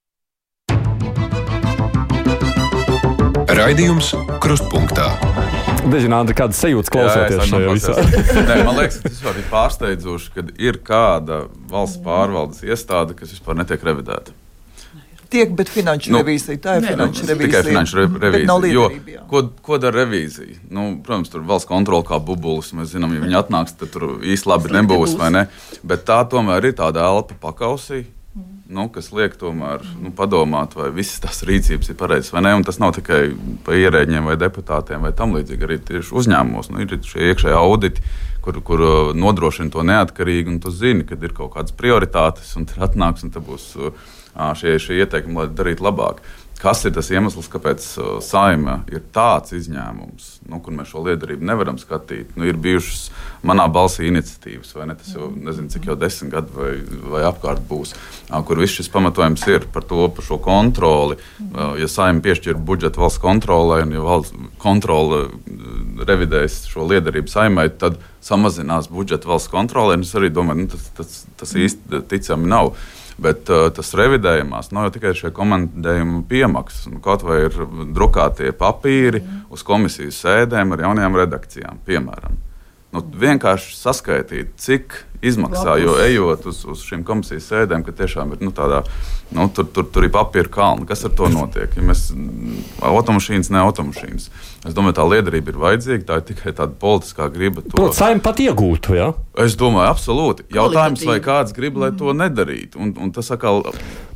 Raidījums Krustpunktā. Nezinu, Andri, kādas sajūtas klausoties šajā visā? Man liekas, ka tas var ir pārsteidzoši, kad ir kāda valsts pārvaldes iestāde, kas vispār netiek revidēta. Tiek, bet finanšu revīzija, tā ir finanšu revīzija. Tikai finanšu revīzija. Ko dara revīzija? Protams, tur valsts kontrola kā bubulis, mēs zinām, ja viņi atnāks, tad tur īsti labi nebūs, vai ne? Bet tā tomēr ir tāda elpa pakausī, kas liek tomēr padomāt, vai visas tās rīcības ir pareizas vai ne. Un tas nav tikai pa ierēģiem vai deputātiem vai tam līdzīgi, arī tieši uzņēmumos. Ir šie iekšējie auditi, kur nodrošina to neatkarīgi, un tu zini, kad ir kaut kādas prioritātes, un tur atnāks, un te būs šie ieteikumi, lai darītu labāk. Kas ir tas iemesls, kāpēc Saeima ir tāds izņēmums, kur mēs šo liederību nevaram skatīt? Ir bijušas manā balsī iniciatīvas, vai ne? Tas jau nezinu, cik jau 10 gadu vai apkārt būs, kur viss šis pamatojums ir par šo kontroli. Ja Saeima piešķir budžetu valsts kontrolē, un ja valsts kontrole revidēs šo liederību Saeimai, tad samazinās budžetu valsts kontrolē. Es arī domāju, tas īsti ticami nav. Bet tas revidējumās nav jau tikai šie komandējuma piemaksas. Kaut vai ir drukātie papīri uz komisijas sēdēm ar jaunajām redakcijām, piemēram. Vienkārši saskaitīt, cik izmaksā, jo ejot uz šīm komisijas sēdēm, ka tiešām ir tādā, tur ir papīra kalni. Kas ar to notiek? Ja mēs automašīnas, ne automašīnas. Es domāju, tā liederība ir vajadzīga, tā ir tikai tāda politiskā griba. Saeima pat iegūtu, jā? Es domāju, absolūti. Jautājums, vai kāds grib, lai to nedarītu. Un tas atkal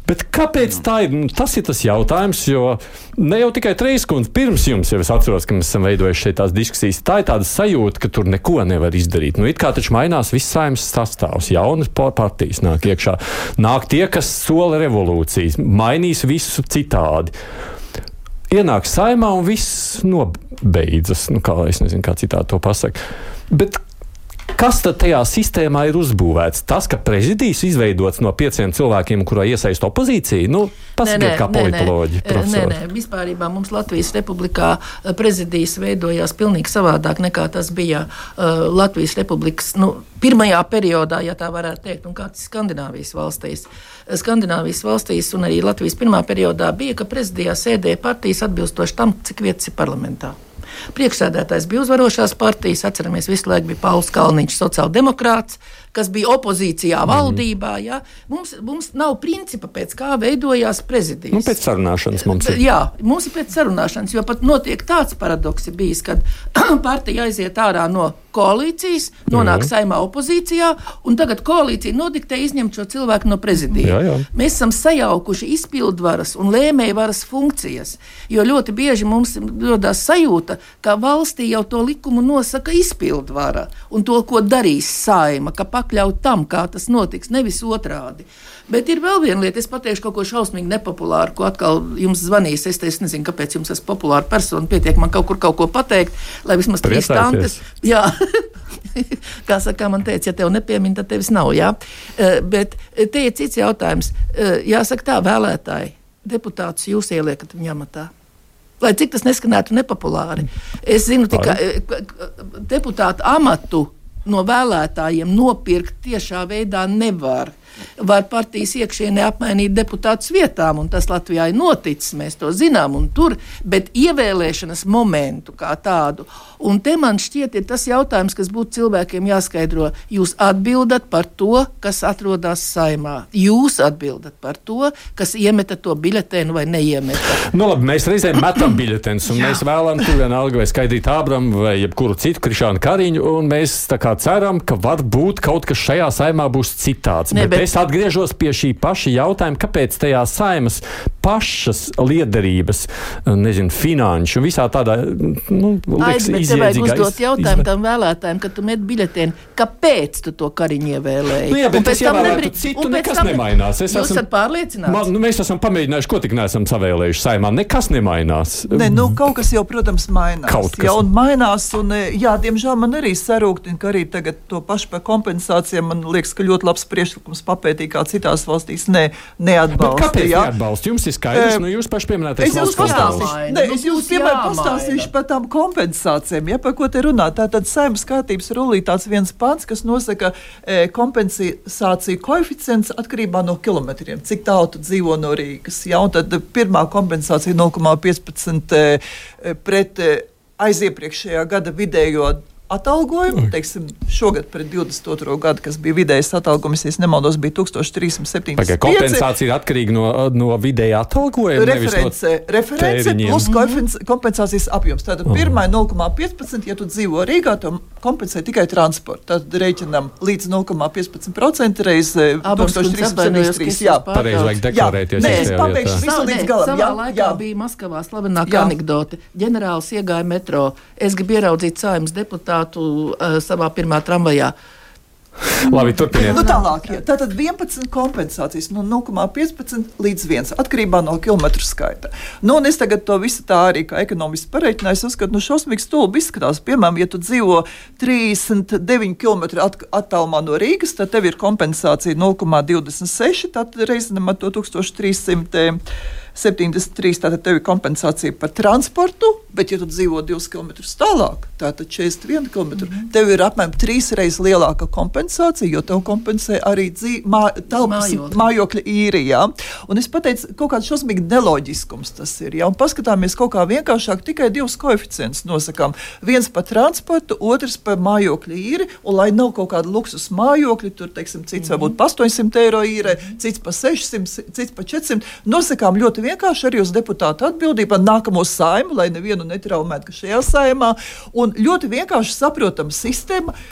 Bet kāpēc tā ir? Tas ir tas jautājums, jo ne jau tikai Treiskundze pirms jums, jau es atceros, ka mēs esam veidojuši šeit tās diskusijas, tā ir tāda sajūta, ka tur neko nevar izdarīt. It kā taču mainās viss Saeimas sastāvs, jaunas partijas nāk iekšā, nāk tie, kas sola revolūcijas, mainīs visu citādi. Ienāk Saeimā un viss nobeidzas. Es nezinu, kā citādi to pasaka. Bet kas tad tajā sistēmā ir uzbūvēts? Tas, ka prezidijs izveidots no 5 cilvēkiem, kurā iesaist opozīciju? Pasakiet, kā politoloģi, profesori. Nē. Vispārībā mums Latvijas Republikā prezidijs veidojās pilnīgi savādāk nekā tas bija Latvijas Republikas pirmajā periodā, ja tā varētu teikt, un kāds Skandināvijas valstīs. Skandināvijas valstīs un arī Latvijas pirmā periodā bija, ka prezidijā sēdēja partijas atbilstoši tam, cik vietas ir parlamentā. Priekšsēdētājs bija uzvarošās partijas, atceramies, visu laiku bija Pauls Kalniņš, sociāldemokrāts, kas bija opozīcijā valdībā. Ja? Mums nav principa, pēc kā veidojās prezidijs. Pēc sarunāšanas mums ir. Jā, mums ir pēc sarunāšanas, jo pat notiek tāds paradoks bijis, kad partija aiziet ārā no koalīcijas, nonāk Saeimā opozīcijā, un tagad koalīcija nodiktē izņemt šo cilvēku no prezidija. Jā. Mēs esam sajaukuši izpildvaras un lēmējvaras funkcijas, jo ļoti bieži mums rodās sajūta, ka valstī jau to likumu nosaka izpildvara un to, ko darīs Saeima, ka pakļaut tam, kā tas notiks, nevis otrādi. Bet ir vēl viena lieta, es pateikšu kaut ko šausmīgi nepopulāru, ko atkal jums zvanīs. Es nezinu, kāpēc jums esmu populāra persona, pietiek man kaut ko pateikt, lai vismaz 3 tantes. Jā, kā saka, man teica, ja tev nepiemin, tad tevis nav, jā. Bet te ir cits jautājums. Jāsaka tā, vēlētāji, deputātus jūs ieliekat viņa amatā. Lai cik tas neskanētu nepopulāri. Es zinu tikai deputātu amatu no vēlētājiem nopirkt tiešā veidā nevar. Var partijas iekšienē apmainīt deputātus vietām, un tas Latvijā ir noticis, mēs to zinām, un tur, bet ievēlēšanas momentu kā tādu. Un te man šķiet ir tas jautājums, kas būtu cilvēkiem jāskaidro. Jūs atbildat par to, kas atrodas Saeimā. Jūs atbildat par to, kas iemeta to biļetēnu vai neiemeta. Labi, mēs reizēm metam biļetenus, un mēs vēlam tur vienalga vai Skaidrīt Ābramu vai jebkuru citu Krišānu Kariņu, un mēs tā kā ceram, ka varbūt kaut kas šajā Saeimā būs citāds. Bet es atgriežos pie šī paša jautājuma, kāpēc tajā Saeimas pašas liederības, finanšu, visā tādā, liekas, izjēdzīgā. Tev vajag uzdot jautājumu tam vēlētājiem, kad tu met biļetēni, kāpēc tu to Kariņu ievēlēji? Jā, bet es ievēlētu citu, nekas nemainās. Jūs esat pārliecināts? Mēs esam pamēģinājuši, ko tik neesam savēlējuši Saeimā. Nekas nemainās. Kaut kas jau, protams, mainās. Un mainās, un diemžēl man arī sarūktina, ka arī tagad to pašu par kompensācijām, man liekas, ka ļoti labs priekšlikums papētīt, kā citās valstīs neatbalsta. Bet kāpēc neatbalsta? Jums ir skaidrs, jūs paši pieminētais valsts pastāvs. Es jums pastāstīšu par tām kompensācijām, par ko te runā. Tātad Saeimas kārtības rullī tāds viens pants, kas nosaka kompensāciju koeficients atkarībā no kilometriem, cik tālu tu dzīvo no Rīgas. Un tad pirmā kompensācija 0,15 pret aiziepriekšējā gada vidējo atalgojumu, teiksim, šogad pret 22. gadu, kas bija vidējais atalgojums, ja nemaldos, bija 1375. Kompensācija ir atkarīga no vidējā atalgojuma? Reference plus kompensācijas apjoms. Tātad pirmā 0,15, ja tu dzīvo Rīgā, to kompensē tikai transportu. Tad rēķinam līdz 0,15% reiz 1373. Jā, pareizi vajag deklarēties. Nē, es pabeigšu visu līdz galam. Savā laikā bija Maskavā slavenākā anekdote. Ģenerālis iegāja metro. Es gribu ieraudzīt Saeimas deputātu savā pirmā tramvajā. Labi, turpiniet. Tālāk, tātad 11 kompensācijas no 0,15 līdz 1, atkarībā no kilometru skaita. Un es tagad to visu tā arī kā ekonomisti pareiķināju, es uzskatu, šausmīgi stulbi izskatās. Piemēram, ja tu dzīvo 39 km attālumā no Rīgas, tad tev ir kompensācija 0,26, tad reizinam ar to 1373, tātad tev ir kompensācija par transportu, bet ja tu dzīvo 2 km tālāk, tātad 41 km, tev ir apmēram 3 reizes lielāka kompensācija, jo tev kompensē arī mājokļa īrijā. Un es pateicu, kaut kāds šausmīgi neloģiskums tas ir. Un paskatāmies kaut kā vienkāršāk, tikai 2 koeficients nosakām. Viens par transportu, otrs par mājokļa īri, un lai nav kaut kāda luksus mājokļi, tur, teiksim, cits varbūt pa 800 eiro īrē, cits pa 600, cits pa 400, nosakām ļoti vienkārši arī uz deputātu atbildību ar nākamo Saeimu, lai nevienu netraumētu, ka šajā Saeimā, un ļoti vienkārši saprotama sistēma.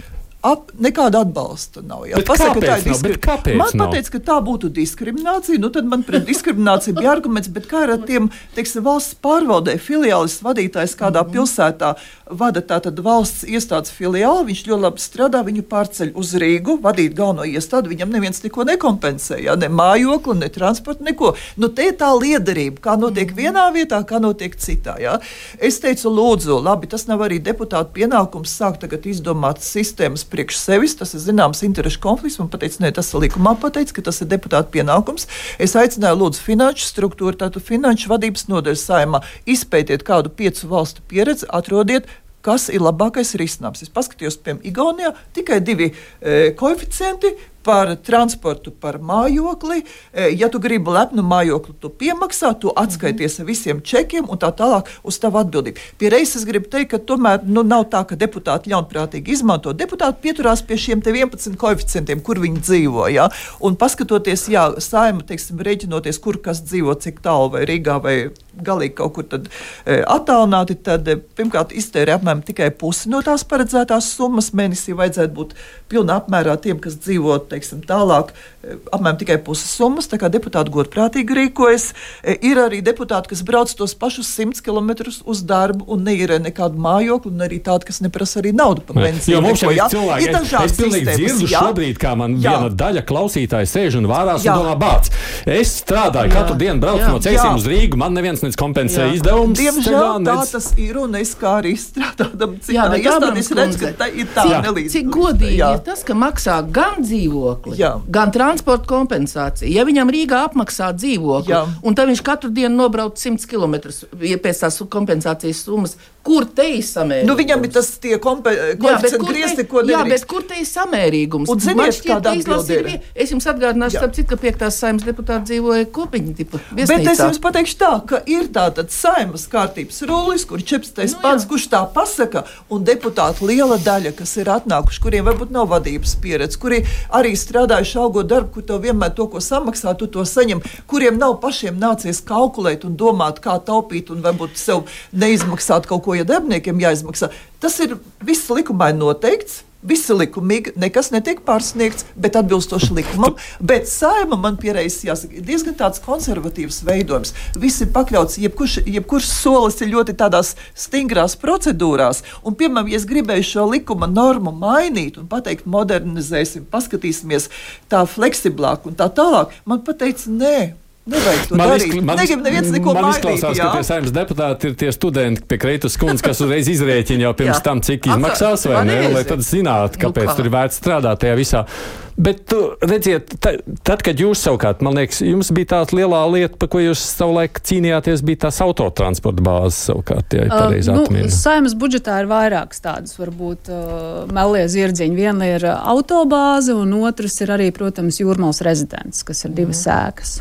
nekāda atbalsta nav. Jā. Pasaka, kāpēc man pateica, ka tā būtu diskriminācija, nu tad man pret diskrimināciju bija arguments, bet kā ar tiem, teiksim, valsts pārvaldē filiālis vadītājs kādā pilsētā vada tātad valsts iestādes filiāli, viņš ļoti labi strādā, viņu pārceļ uz Rīgu, vadīt galveno iestādi, viņam neviens neko nekompensē, jā, ne mājokli, ne transportu, neko. Nu, te tā liederība, kā notiek vienā vietā, kā notiek citā, jā. Es teicu, lūdzu, labi, tas nav arī deputātu pienākums sākt tagad izdomāt sistēmas priekš sevis, tas ir zināms interešu konflikts, man pateica, ne, tas ir likumā pateica, ka tas ir deputātu pienākums. Es aicināju, lūdzu, finanšu struktūru, tātad finanšu vadības nodaļas Saeimā, izpētiet kādu 5 valstu pieredzi, atrodiet, kas ir labākais risinājums. Es paskatījos, piemēram, Igaunijā tikai 2 koeficienti par transportu, par mājokli. Ja tu gribi lepnu mājokli, tu piemaksā, tu atskaities ar visiem čekiem un tā tālāk uz tavu atbildību. Pie reizes es gribu teikt, ka tomēr nav tā, ka deputāti ļaunprātīgi izmanto. Deputāti pieturās pie šiem 11 koeficientiem, kur viņi dzīvo. Ja? Un paskatoties, jā, Saeima, teiksim, rēķinoties, kur kas dzīvo, cik tālu vai Rīgā vai galīgi kaut kur tad attālināti, tad pirmkārt iztērē apmēram tikai pusi no tās paredzētās summas. Mēnesī vajadzētu būt pilnā apmērā tiem, kas dzīvo, teiksim, tālāk, apmēram tikai puses summas, tā kā deputāti godprātīgi rīkojas. Ir arī deputāti, kas brauc tos pašus 100 kilometrus uz darbu un neierē nekādu mājokli, un arī tādi, kas neprasa arī naudu par benzīnu. Jo mums jau ir cilvēki, es pilnīgi dzirdu šobrīd, kā man viena daļa klausītāji sēž un vārās un domā bāc. Es strādāju katru dienu, braucu no Cēsīm uz Rīgu, man neviens kompensē izdevumus. Diemžēl tā tas ir, un es kā arī strādādam citā iestādē, es redzu, ka tā ir tā nelīdz. Cik godīgi ir tas, ka maksā gan dzīvokli, gan transporta kompensācija. Ja viņam Rīgā apmaksā dzīvokli, un tad viņš katru dienu nobrauc 100 kilometrus pēc tās kompensācijas summas, kur te ir samērīgums? Nu, viņam ir tas tie koeficienti griezti, ko nedrīkst. Jā, bet kur te ir samērīgums? Un ziniet, kāda atbilde ir? Es jums atgādināšu, starp citu, ka 5. Saeimas deputāti dzīvoja Kopiņa tipa viesnīcā. Bet es jums pateikšu tā, ka ir tātad Saeimas kārtības rulis, kur 14. pants, kurš tā pasaka, un deputāti liela daļa, kas ir atnākuši, kuriem varbūt nav vadības pieredze, kuri arī strādājuši augot darbu, kur tev vienmēr to, ko samaksā, tu to saņem, kuriem nav pašiem nācies kalkulēt un domāt, kā taupīt un varbūt sev neizmaksāt kaut ko, ja darbiniekiem jāizmaksā. Tas ir viss likumai noteikts. Visi likumīgi, nekas netiek pārsniegts, bet atbilstoši likumam. Bet Saeima, man piereiz jāsaka, diezgan tāds konservatīvs veidojums. Viss ir pakļauts, jebkurš solis ir ļoti tādās stingrās procedūrās. Un, piemēram, ja es gribēju šo likuma normu mainīt un pateikt, modernizēsim, paskatīsimies tā fleksiblāk un tā tālāk, man pateica, nē. Nevajag to darīt. Negribu neviens neko mainīt. Man izklausās, ka tie Saeimas deputāti ir tie studenti pie Kreitas kundzes, kas uzreiz izrēķina jau pirms tam, cik izmaksās, vai ne? Lai tad zinātu, kāpēc tur ir vērts strādāt tajā visā. Bet, redziet, tad, kad jūs savukārt, man liekas, jums bija tā lielā lieta, par ko jūs savulaik cīnījāties, bija tās autotransporta bāzes savukārt, ja pareizi atmienu. Saeimas budžetā ir vairākas tādas, varbūt, melie zirdziņi. Viena ir autobāze, un otrs ir arī, protams, Jūrmals rezidents, kas ir 2 ēkas.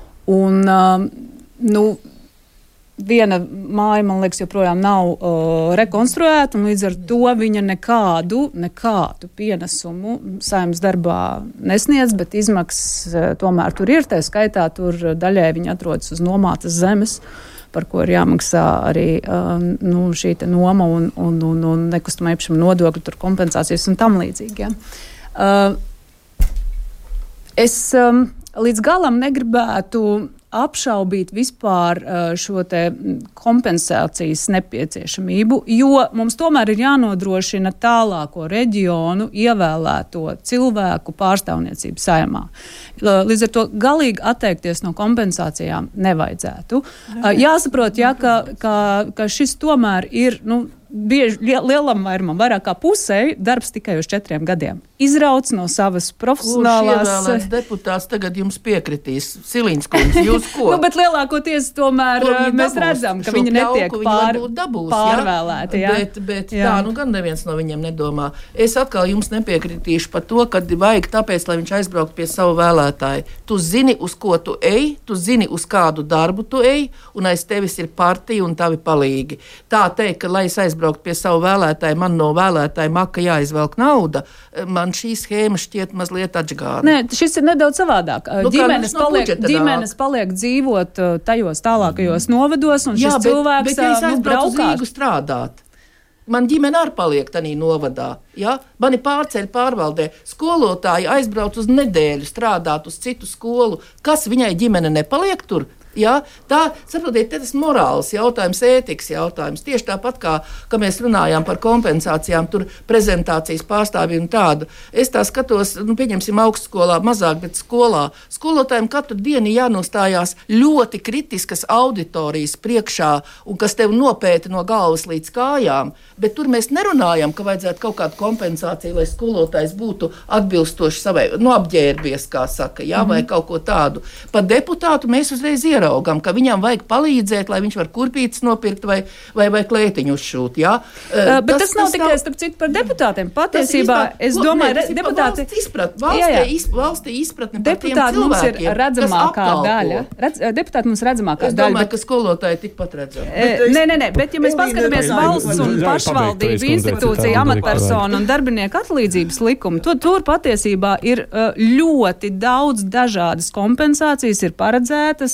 Un, viena māja, man liekas, joprojām nav rekonstruēta, un līdz ar to viņa nekādu pienesumu Saeimas darbā nesniedz, bet izmaksas tomēr tur ir, tā skaitā tur daļai viņa atrodas uz nomātas zemes, par ko ir jāmaksā arī šī te noma un nekustamā īpašuma nodokļu, tur kompensācijas un tam līdzīgi. Ja. Es līdz galam negribētu apšaubīt vispār šo te kompensācijas nepieciešamību, jo mums tomēr ir jānodrošina tālāko reģionu ievēlēto cilvēku pārstāvniecību Saeimā. Līdz ar to galīgi atteikties no kompensācijām nevajadzētu. Jāsaprot, ka šis tomēr ir, bieži lielam vairumam, vairāk kā pusei, darbs tikai uz 4 gadiem. Izrauc no savas profesionālās... Kurš ievēlēts deputāts tagad jums piekritīs? Siliņas kundze, jūs ko? Bet lielākoties tomēr mēs redzam, ka viņi netiek pārvēlēti. Jā. Bet tā, gan neviens no viņiem nedomā. Es atkal jums nepiekritīšu par to, ka vajag tāpēc, lai viņš aizbrauktu pie savu vēlētāju. Tu zini, uz ko tu ej, tu zini, uz kādu darbu tu ej, un aiz tevis ir partija un tavi palīgi. Tā teikt, ka, lai es aizbrauktu pie savu vēlētāju, man no vēlētāja maka jāizvelk nauda, man šī schēma šķiet mazliet atžgāra. Nē, šis ir nedaudz savādāk. Ģimenes paliek dzīvot tajos tālākajos novados, un šis cilvēks bet ja es aizbraucu uz Rīgu strādāt, Man ģimene arī paliek tādā novadā. Ja? Mani pārceļ pārvaldē. Skolotāji aizbrauc uz nedēļu strādāt uz citu skolu. Kas viņai ģimene nepaliek tur? Ja? Tā, saprotiet, tas morāls jautājums, ētikas jautājums. Tieši tāpat kā mēs runājām par kompensācijām, tur prezentācijas pārstāvji un tādu. Es tā skatos, pieņemsim augstskolā mazāk, bet skolā. Skolotājiem katru dienu jānostājās ļoti kritiskas auditorijas priekšā un kas tev nopēta no galvas līdz kājām. Bet tur mēs nerunājam, ka vajadzētu kaut kādu kompensāciju, lai skolotājs būtu atbilstoši savai, apģērbies, kā saka, ja? Vai kaut ko tādu. Par deputātu mēs uzreiz ieraugam, ka viņam vajag palīdzēt, lai viņš var kurpītes nopirkt vai klētiņu uzšūt. Ja? Bet tas nav tikai starp citu par deputātiem. Patiesībā, es domāju, deputāti... Valstī izpratne par tiem cilvēkiem, mums ir redzamākā daļa. Deputāti mums redzamākā daļa. Es domāju, ka skolotāji tikpat redzami. Nē, bet ja mēs paskatāmies valsts un pašvaldību institūciju, amatpersonu un darbinieku atlīdzības likumu, tur patiesībā ir ļoti daudz dažādas kompensācijas ir paredzētas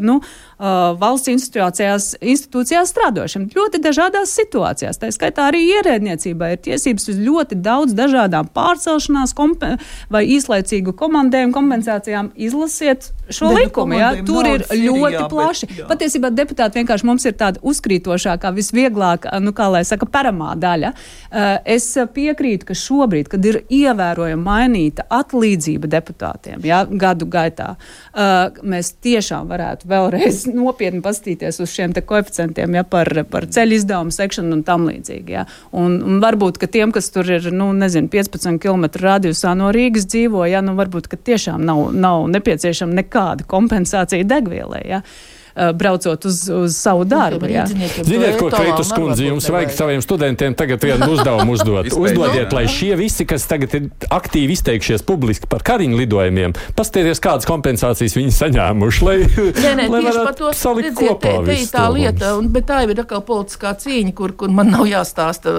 valsts institūcijās strādošiem. Ļoti dažādās situācijās. Tā skaitā arī ierēdniecībā ir tiesības uz ļoti daudz dažādām pārcelšanās vai īslaicīgu komandējumu kompensācijām. Izlasiet šo likumu. Ja? Tur ir ļoti plaši. Patiesībā deputāti vienkārši mums ir tāda uzkrītošākā, visvieglākā, kā lai saka, paramā daļa. Es piekrītu, ka šobrīd, kad ir ievērojami mainīta atlīdzība deputātiem, ja, gadu gaitā, mēs tiešām varētu vēlreiz nopietni pastīties uz šiem te koeficientiem, ja, par ceļu izdevumu sekšanu un tam līdzīgi. Ja. Un varbūt, ka tiem, kas tur ir, 15 km radiusā no Rīgas dzīvo, ja, varbūt, ka tiešām nav nepieciešama nekāda kompensācija degvielai. Ja. Braucot uz savu darbu. Ziniet, ko Kreitas kundze, jums vajag saviem studentiem tagad vienu uzdevumu uzdot. Uzdodiet, lai šie visi, kas tagad ir aktīvi izteikšies publiski par kariņu lidojumiem, paskatieties, kādas kompensācijas viņi saņēmuši, lai varētu salikt kopā visu. Te ir tā lieta, bet tā jau ir atkal politiskā cīņa, kur man nav jāstāsta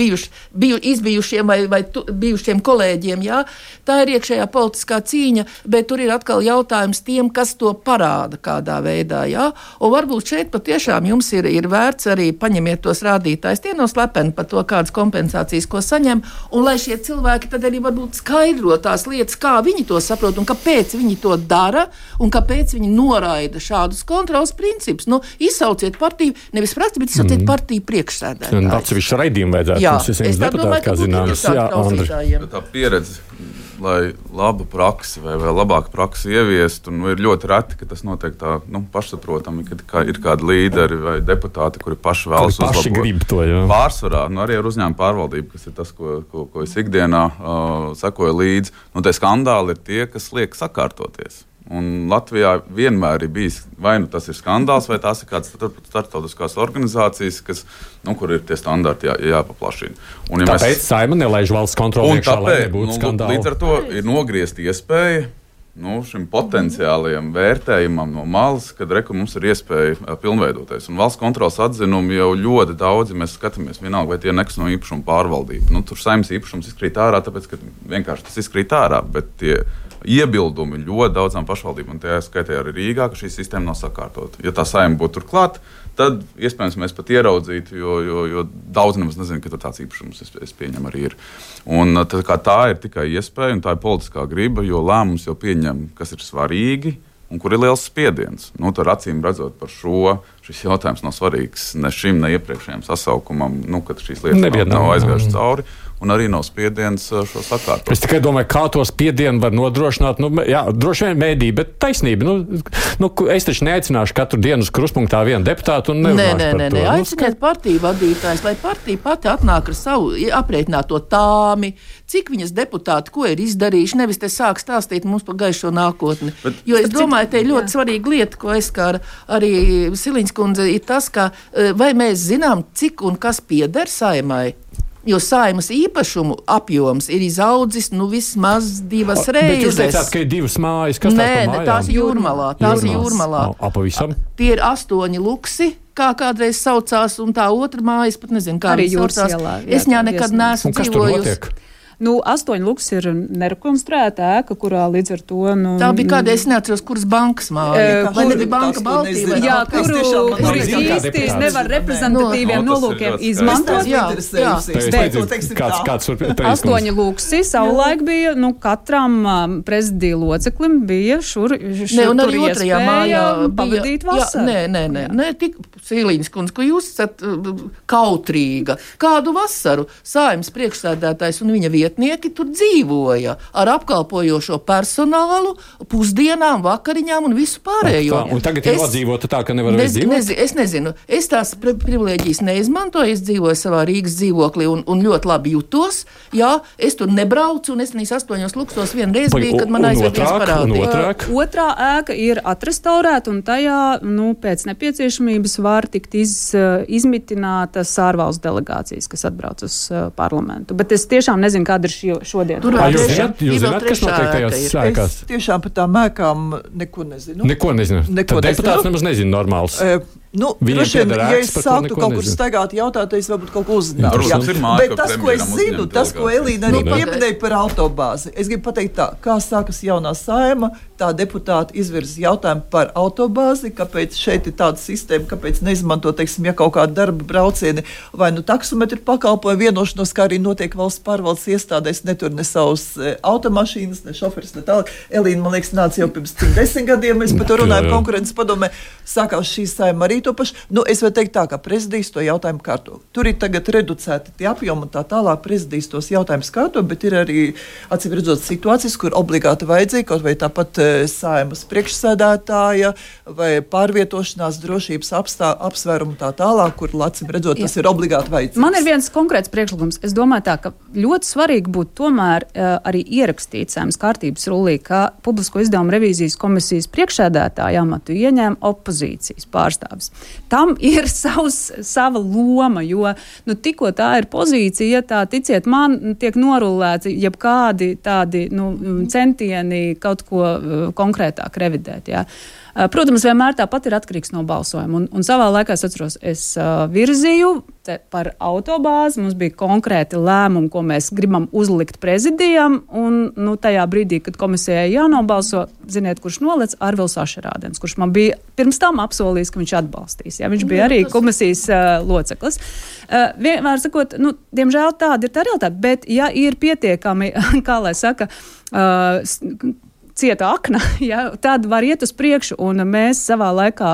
izbijušiem vai bijušiem kolēģiem, jā. Tā ir iekšējā politiskā cīņa, bet tur ir atkal jautājums tiem, kas to parāda kādā veidā, jā. Un varbūt šeit patiešām jums ir vērts arī paņemiet tos rādītājus. Tie nav slepeni par to, kādas kompensācijas, ko saņem, un lai šie cilvēki tad arī varbūt skaidro tās lietas, kā viņi to saprot un kāpēc viņi to dara un kāpēc viņi noraida šādus kontrols principus. Izsauciet partiju, nevis prasti, bet izsauciet partiju priekšsēdētāju. Atsevišķu raidījumu vajadzētu. Es domāju, ka būtu tā pieredze, lai labu praksi vai labāku praksi ieviestu, ir ļoti reti, ka tas notiek tā pašsaprotami, ka ir kādi līderi vai deputāti, kuri paši vēlas uzlabot. Pārsvarā, arī ar uzņēmumu pārvaldību, kas ir tas, ko es ikdienā sekoju līdzi, tie skandāli ir tie, kas liek sakārtoties. Un Latvijā vienmēr ir bijis, vai tas ir skandāls, vai tās ir kādas starptautiskās organizācijas, kur ir tie standarti jāpaplašina. Tāpēc Saeima nelaiž valsts kontroli iekšā, lai nebūtu skandāli. Līdz ar to ir nogriezt iespēja šim potenciālajam vērtējumam no malas, kad mums ir iespēja pilnveidoties. Un valsts kontrolas atzinumi jau ļoti daudz, ja mēs skatāmies vienalga, vai tie nekustamā īpašuma pārvaldība. Tur Saeimas īpašums izkrīt ārā, tāpēc, ka vienkārši tas izkrīt ārā, bet tie iebildumi ļoti daudzām pašvaldībām, un tajā skaitā arī Rīgā, ka šī sistēma nav sakārtota. Ja tā Saeima būtu turklāt, tad iespējams mēs pat ieraudzītu, jo daudz nemaz nezinu, ka tāds īpašums es pieņemu arī ir. Un tā ir tikai iespēja, un tā ir politiskā griba, jo lēmums jau pieņem, kas ir svarīgi, un kur ir liels spiediens. Tur acīm redzot par šis jautājums nav svarīgs ne šim, ne iepriekšējiem sasaukumam, kad šīs lietas nav aizgājušas cauri. Un arī nav spiediens šo sakārtot. Es tikai domāju, kā to spiedienu var nodrošināt. Droši vien mēdī, bet taisnība. Es taču neaicināšu katru dienu uz kruspunktā vienu deputātu un nerunāšu par to. Aiciniet partiju vadītājs, lai partija pati atnāk ar savu aprēķināto tāmi, cik viņas deputāti, ko ir izdarījuši, nevis te sāk stāstīt mums par gaišo nākotni. Jo es domāju, te ir ļoti svarīga lieta, ko aizskāra arī Siliņas kundze, ir tas, ka vai mēs zinām, cik un kas pieder Saeimai. Jo Saeimas īpašumu apjoms ir izaudzis vismaz 2 reizes. Bet jūs teicāt, ka ir 2 mājas. Kas tās ir Jūrmalā. Jūrmalā. Pavisam? Tie ir 8 luksi, kā kādreiz saucās, un tā otra mājas, pat nezinu, kā arī saucās. Es ņā nekad neesmu dzīvojusi. 8 luks ir nerekonstruēta ēka, kurā līdz ar to... Tā bija kāda, es neatceros, kuras bankas māja. Vai nebija banka Baltija? Jā, kuru īsti nevar reprezentatīviem nolūkiem izmantot. Kāds 8 luksi savulaik bija, katram prezidija loceklim bija šur iespēja pavadīt vasaru. Nē, tik Sīlīņas kundze, ko jūs esat kautrīga. Kādu vasaru Saeimas priekšsēdētājs un viņa vietnieki tur dzīvoja ar apkalpojošo personālu, pusdienām, vakariņām un visu pārējo. Un tagad ir nodzīvota tā, ka nevar vairs dzīvot? Es nezinu. Es tās privilēģijas neizmantoju. Es dzīvoju savā Rīgas dzīvoklī un ļoti labi jutos. Jā, es tur nebraucu un es 8 luksos vienreiz bija, kad man aizvērties parādīja. Otrā ēka ir atrestaurēta un tajā, pēc nepieciešamības var tikt izmitinātas ārvalstu delegācijas, kas atbrauc uz parlamentu. Bet es tiešām nezinu, kāda ir šodien. Jūs zināt, kas notiek tajās ēkās? Es tiešām par tām ēkām neko nezinu. Neko nezinu. Tad deputāts nemaz nezina normāls. Droši vien, ja es sāktu kaut kur staigāt jautāt, es varbūt kaut ko uzzinātu. Bet tas, ko es zinu, tas, ko Elīna arī pieminēja par autobāzi, es gribu pateikt tā, kā sākas jaunā Saeima, tā deputāti izvirza jautājumu par autobāzi, kāpēc šeit ir tāda sistēma, kāpēc neizmanto, ja kaut kāda darba braucieni vai taksometru pakalpojumu vienošanos, kā arī notiek valsts pārvaldes iestādēs, netur ne savus automašīnas, ne šoferis, ne tālāk. Elīna, man liekas, nāca jau pirms 10 gadiem, mēs par to runājam konkurences padomē, sākās šī Saeima arī to pašu. Es varu teikt tā, ka prezidijs to jautājumu kārto. Tur ir tagad reducēti tie apjomi un tā tālāk prezidijs tos jautājumus kārto, bet ir arī acīm redzot situācijas, kur obligāti vajadzīgi, kaut vai tāpat Saeimas priekšsēdētāja vai pārvietošanās drošības apsvērumu tā tālāk, kur acīm redzot, tas ir obligāti vajadzīgs. Man ir viens konkrēts priekšlikums. Es domāju tā, ka ļoti svarīgi būtu tomēr arī ierakstīt Saeimas kārtības rullī, ka Publisko izdevumu revīzijas komisijas priekšsēdētāja amatu ieņēma opozīcijas pārstāvis. Tam ir sava loma, jo tikko tā ir pozīcija, tā ticiet man, tiek norullēti jebkādi tādi centieni kaut ko konkrētāk revidēt. Jā. Protams, vienmēr tāpat ir atkarīgs no balsojuma. Un savā laikā es atceros, es virzīju par autobāzi, mums bija konkrēti lēmumi, ko mēs gribam uzlikt prezidijam, un tajā brīdī, kad komisijai jānobalso, ziniet, kurš nolec? Arvils Ašerādens, kurš man bija pirms tam apsolījis, ka viņš atbalstīs. Jā, viņš bija arī komisijas loceklis. Vienmēr sakot, diemžēl tāda ir tā realitāte, bet ja ir pietiekami, kā lai saka, cieta akna, ja, tad var iet uz priekšu, un mēs savā laikā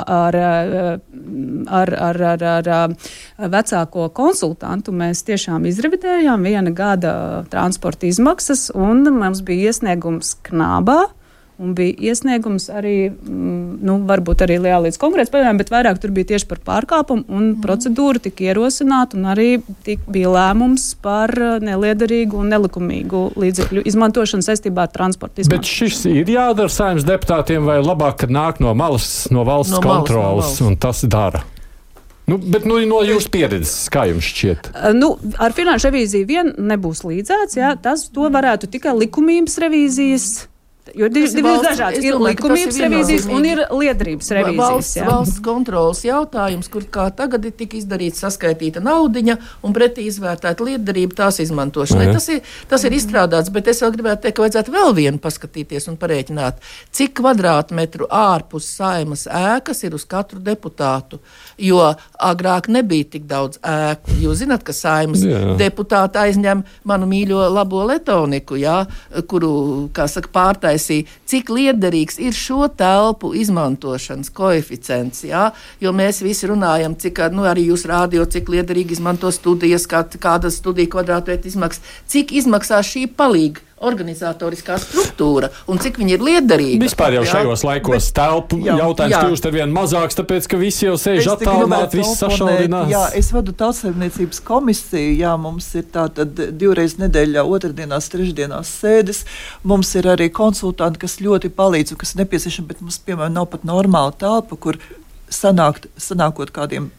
ar vecāko konsultantu mēs tiešām izrevidējām 1 gada transporta izmaksas, un mums bija iesniegums Knābā, un bija iesniegums arī, varbūt arī līdz konkrēts padomēm, bet vairāk tur bija tieši par pārkāpumu, un procedūra tika ierosināta, un arī bija lēmums par neliederīgu un nelikumīgu līdzekļu izmantošanu saistībā ar transporta izmantošanu. Bet šis ir jādara Saeimas deputātiem, vai labāk, kad nāk no malas, no valsts kontrolas, un tas dara? Bet no jūsu pieredzes, kā jums šķiet? Ar finanšu revīziju vien nebūs līdzēts, jā, to varētu tikai likumības revīzijas. Jo divas dažādas ir likumības revīzijas un ir liederības revīzijas. Valsts kontrolas jautājums, kur kā tagad ir tik izdarīts saskaitīta naudiņa un pretī izvērtēta liederība tās izmantošanai. Tas ir izstrādāts, bet es vēl gribētu teikt, ka vajadzētu vēl vienu paskatīties un parēķināt, cik kvadrātmetru ārpus Saeimas ēkas ir uz katru deputātu. Jo agrāk nebija tik daudz ēku. Jūs zināt, ka Saeimas deputāti aizņem manu mīļo labo Letoniku, jā, kuru, kā saka, pārtaisīja, cik liederīgs ir šo telpu izmantošanas koeficients, jā, jo mēs visi runājam, cik, arī jūs rādio, cik liederīgi izmanto studijas, kāda studija kvadrātmetru izmaksas, cik izmaksā šī palīga organizatoriskā struktūra un cik viņi ir liederīgi. Vispār jau šajos laikos telpu jautājums kļūst arvien mazāks, tāpēc, ka visi jau sēž attālināti, visi sašaurinās. Jā, es vadu Tautsaimniecības komisiju, jā, mums ir tātad 2 reizes nedēļā, 2. 3. sēdes, mums ir arī konsultanti, kas ļoti palīdz un kas nepieciešami, bet mums, piemēram, nav pat normāla telpa, kur sanākot kādiem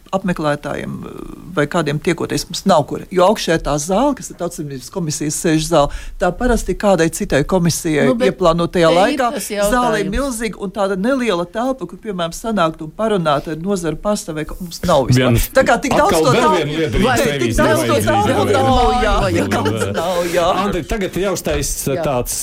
apmeklētājiem vai kādiem tiekoties, mums nav kur. Jo augšējā tā zāle, kas ir Tautsaimniecības komisijas sēžu zāle, tā parasti kādai citai komisijai ieplānotajā laikā. Zāle ir milzīga un tāda neliela telpa, kur, piemēram, sanākt un parunāt ar nozaru pārstāvēju, ka mums nav vispār. Tā kā tik daudz to nav, jā. Andri, tagad ir jāuztais tāds,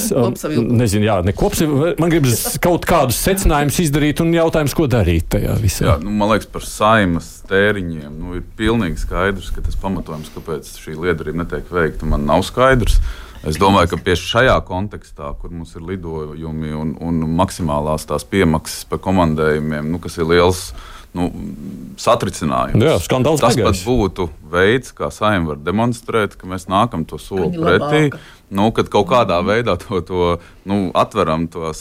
nezinu, ne kops, man gribas kaut kādus secinājumus izdarīt un jautājums, ko darīt tajā visā. Jā, man liekas, par Saeimas tēriņiem ir pilnīgi skaidrs, ka tas pamatojums, kāpēc šī liederība netiek veikta, man nav skaidrs. Es domāju, ka tieši šajā kontekstā, kur mums ir lidojumi un maksimālās tās piemaksas par komandējumiem, kas ir liels satricinājums. Jā, skandāls tas pagājis. pat būtu veids, kā Saeima var demonstrēt, ka mēs nākam to soli pretī. Kad kaut kādā veidā atveram tos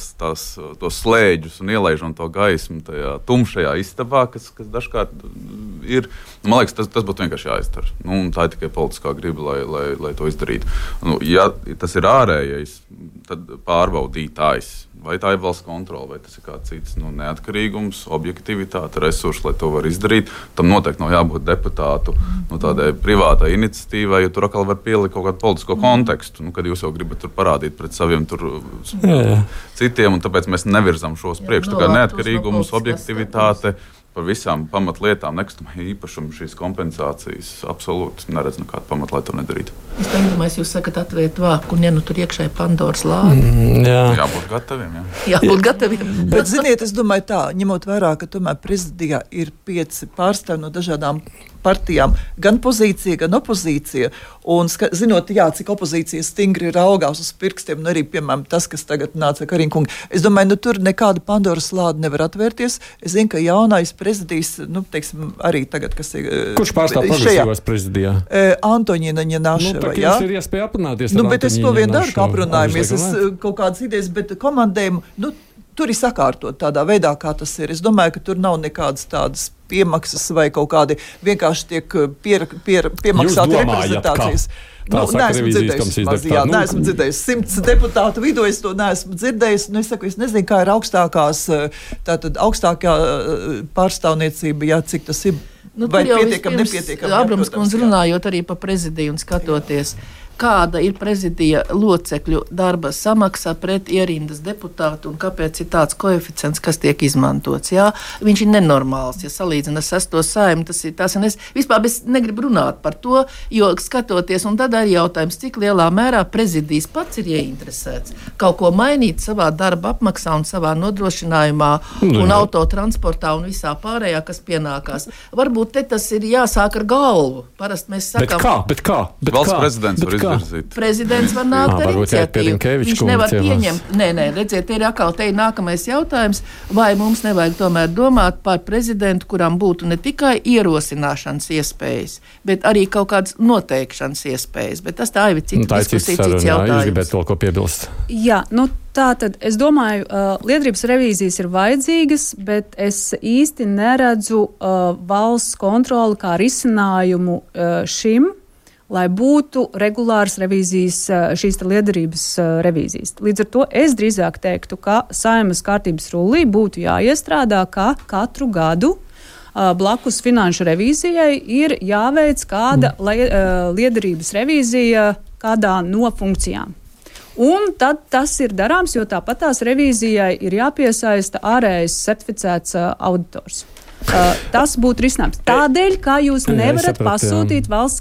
slēģus un ielaižam to gaismu tajā tumšajā istabā, kas dažkārt ir. Man liekas, tas būtu vienkārši jāizdara. Tā ir tikai politiskā griba, lai to izdarītu. Ja tas ir ārējais, tad pārbaudītājs. Vai tā ir valsts kontrole, vai tas ir kāds cits neatkarīgums, objektivitāte, resursi, lai to var izdarīt. Tam noteikti nav jābūt deputātu tādai privātai iniciatīvai, jo tur atkal var pielikt kaut kādu politisko kontekstu, kad jūs jau gribat tur parādīt pret saviem citiem, un tāpēc mēs nevirzam šos priekš. Tā kā neatkarīgums, objektivitāte, par visām pamatlietām, nekustamajā īpašumu šīs kompensācijas absolūti neredz nekādu pamatu, lai to nedarītu. Es domāju, jūs sakat atvērt vāku, un tur iekšēji Pandoras lāde. Jābūt gataviem, jā. Jābūt gataviem. Bet, ziniet, es domāju tā, ņemot vērā, ka tomēr prezidijā ir 5 pārstāvji no dažādām partijām, gan pozīcija, gan opozīcija, un zinot, cik opozīcija stingri raugās uz pirkstiem, un arī, piemēram, tas, kas tagad nāca Kariņkungi, es domāju, tur nekāda Pandoras lāde nevar atvērties. Es zinu, ka jaunais prezidijs, teiksim, arī tagad, kas ir... Kurš pārstāv progresīvās prezidijā? Antoņina Ņenaševa, jā? Jums ir iespēja aprunāties ar bet es to vien daru, kā aprunājamies. Es kaut kādas idejas, bet komandējumu, tur ir sakārtot tādā veidā, kā tas ir. Es domāju, ka tur nav nekādas tādas piemaksas vai kaut kādi vienkārši tiek piemaksāti reprezentācijas. Neesmu dzirdējis 100 deputātu vidū, es to neesmu dzirdējis. Es nezinu, kā ir augstākā pārstāvniecība, cik tas ir. Vai pietiekami, nepietiekami. Abrams kundze runājot arī par prezidiju un skatoties, kāda ir prezidija locekļu darba samaksa pret ierindas deputātu un kāpēc ir tāds koeficients, kas tiek izmantots. Jā? Viņš ir nenormāls, ja salīdzina 6. Saimu, tas ir tas, un vispār es negribu runāt par to, jo skatoties, un tad arī jautājums, cik lielā mērā prezidijs pats ir ieinteresēts kaut ko mainīt savā darba apmaksā un savā nodrošinājumā un autotransportā un visā pārējā, kas pienākās. Varbūt te tas ir jāsāk ar galvu. Parasti mēs sakām... Bet kā? Valsts prezidents var izvirzīt. Prezidents var nākt ar iniciatīvu. Viņš nevar pieņemt. Nē, redziet, te ir nākamais jautājums, vai mums nevajag tomēr domāt par prezidentu, kuram būtu ne tikai ierosināšanas iespējas, bet arī kaut kādas noteikšanas iespējas. Bet tas tā ir cita diskusija, cits jautājums. Jūs gribētu vēl ko piebilst? Jā, tātad es domāju, liederības revīzijas ir vajadzīgas, bet es īsti neredzu valsts kontroli kā risinājumu šim, lai būtu regulāras revīzijas, šīs liederības revīzijas. Līdz ar to es drīzāk teiktu, ka Saeimas kārtības rullī būtu jāiestrādā, ka katru gadu blakus finanšu revīzijai ir jāveic kāda liederības revīzija kādā no funkcijām. Un tad tas ir darāms, jo tāpat tās revīzijai ir jāpiesaista ārējais certificēts auditors. Tas būtu risinājums. Tādēļ, kā jūs nevarat pasūtīt valsts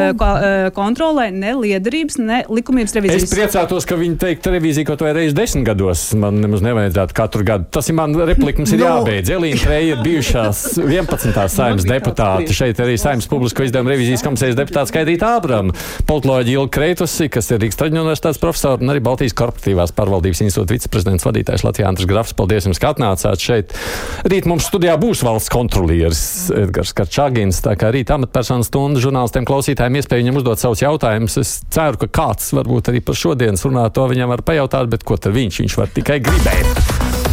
kontrolē ne liederības, ne likumības revīzijas. Es priecātos, ka viņi teikt revīziju kaut vai reizi 10 gados. Man nemaz nevajadzētu katru gadu. Tas ir man replika, mums ir jābeidz. Elīna Treja ir bijušās 11. Saeimas deputāti. Šeit arī Saeimas publisko izdevumu revīzijas komisijas deputāti Skaidrīta Ābrama, politoloģi Ilga Kreitusi, kas ir Rīgas Traģiņu universitātes profesori, un arī Baltijas korporatīvās pārvaldības institūta viceprezidents vadītājs Latvijā Andris Grafs. Paldies jums, ka atnācāt šeit. Rīt mums studijā būs valsts kontrolieris Edgars Karčagins, tā kā rīt amatpersonu stunda žurnālistiem klausītājiem iespēja viņam uzdot savus jautājumus. Es ceru, ka kāds varbūt arī par šodienas runāto viņam var pajautāt, bet ko tad viņš var tikai gribēt.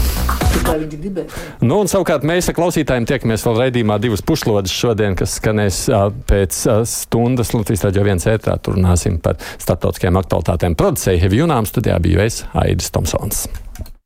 Un savukārt mēs ar klausītājiem tiekamies vēl raidījumā 2 pušlodes šodien, kas skanēs pēc stundas Latvijas Radio 1 ētrā. Tur runāsim par starptautiskajām aktualitātēm. Producēja Hevi Junām, studijā biju es, Aidis Tomsons.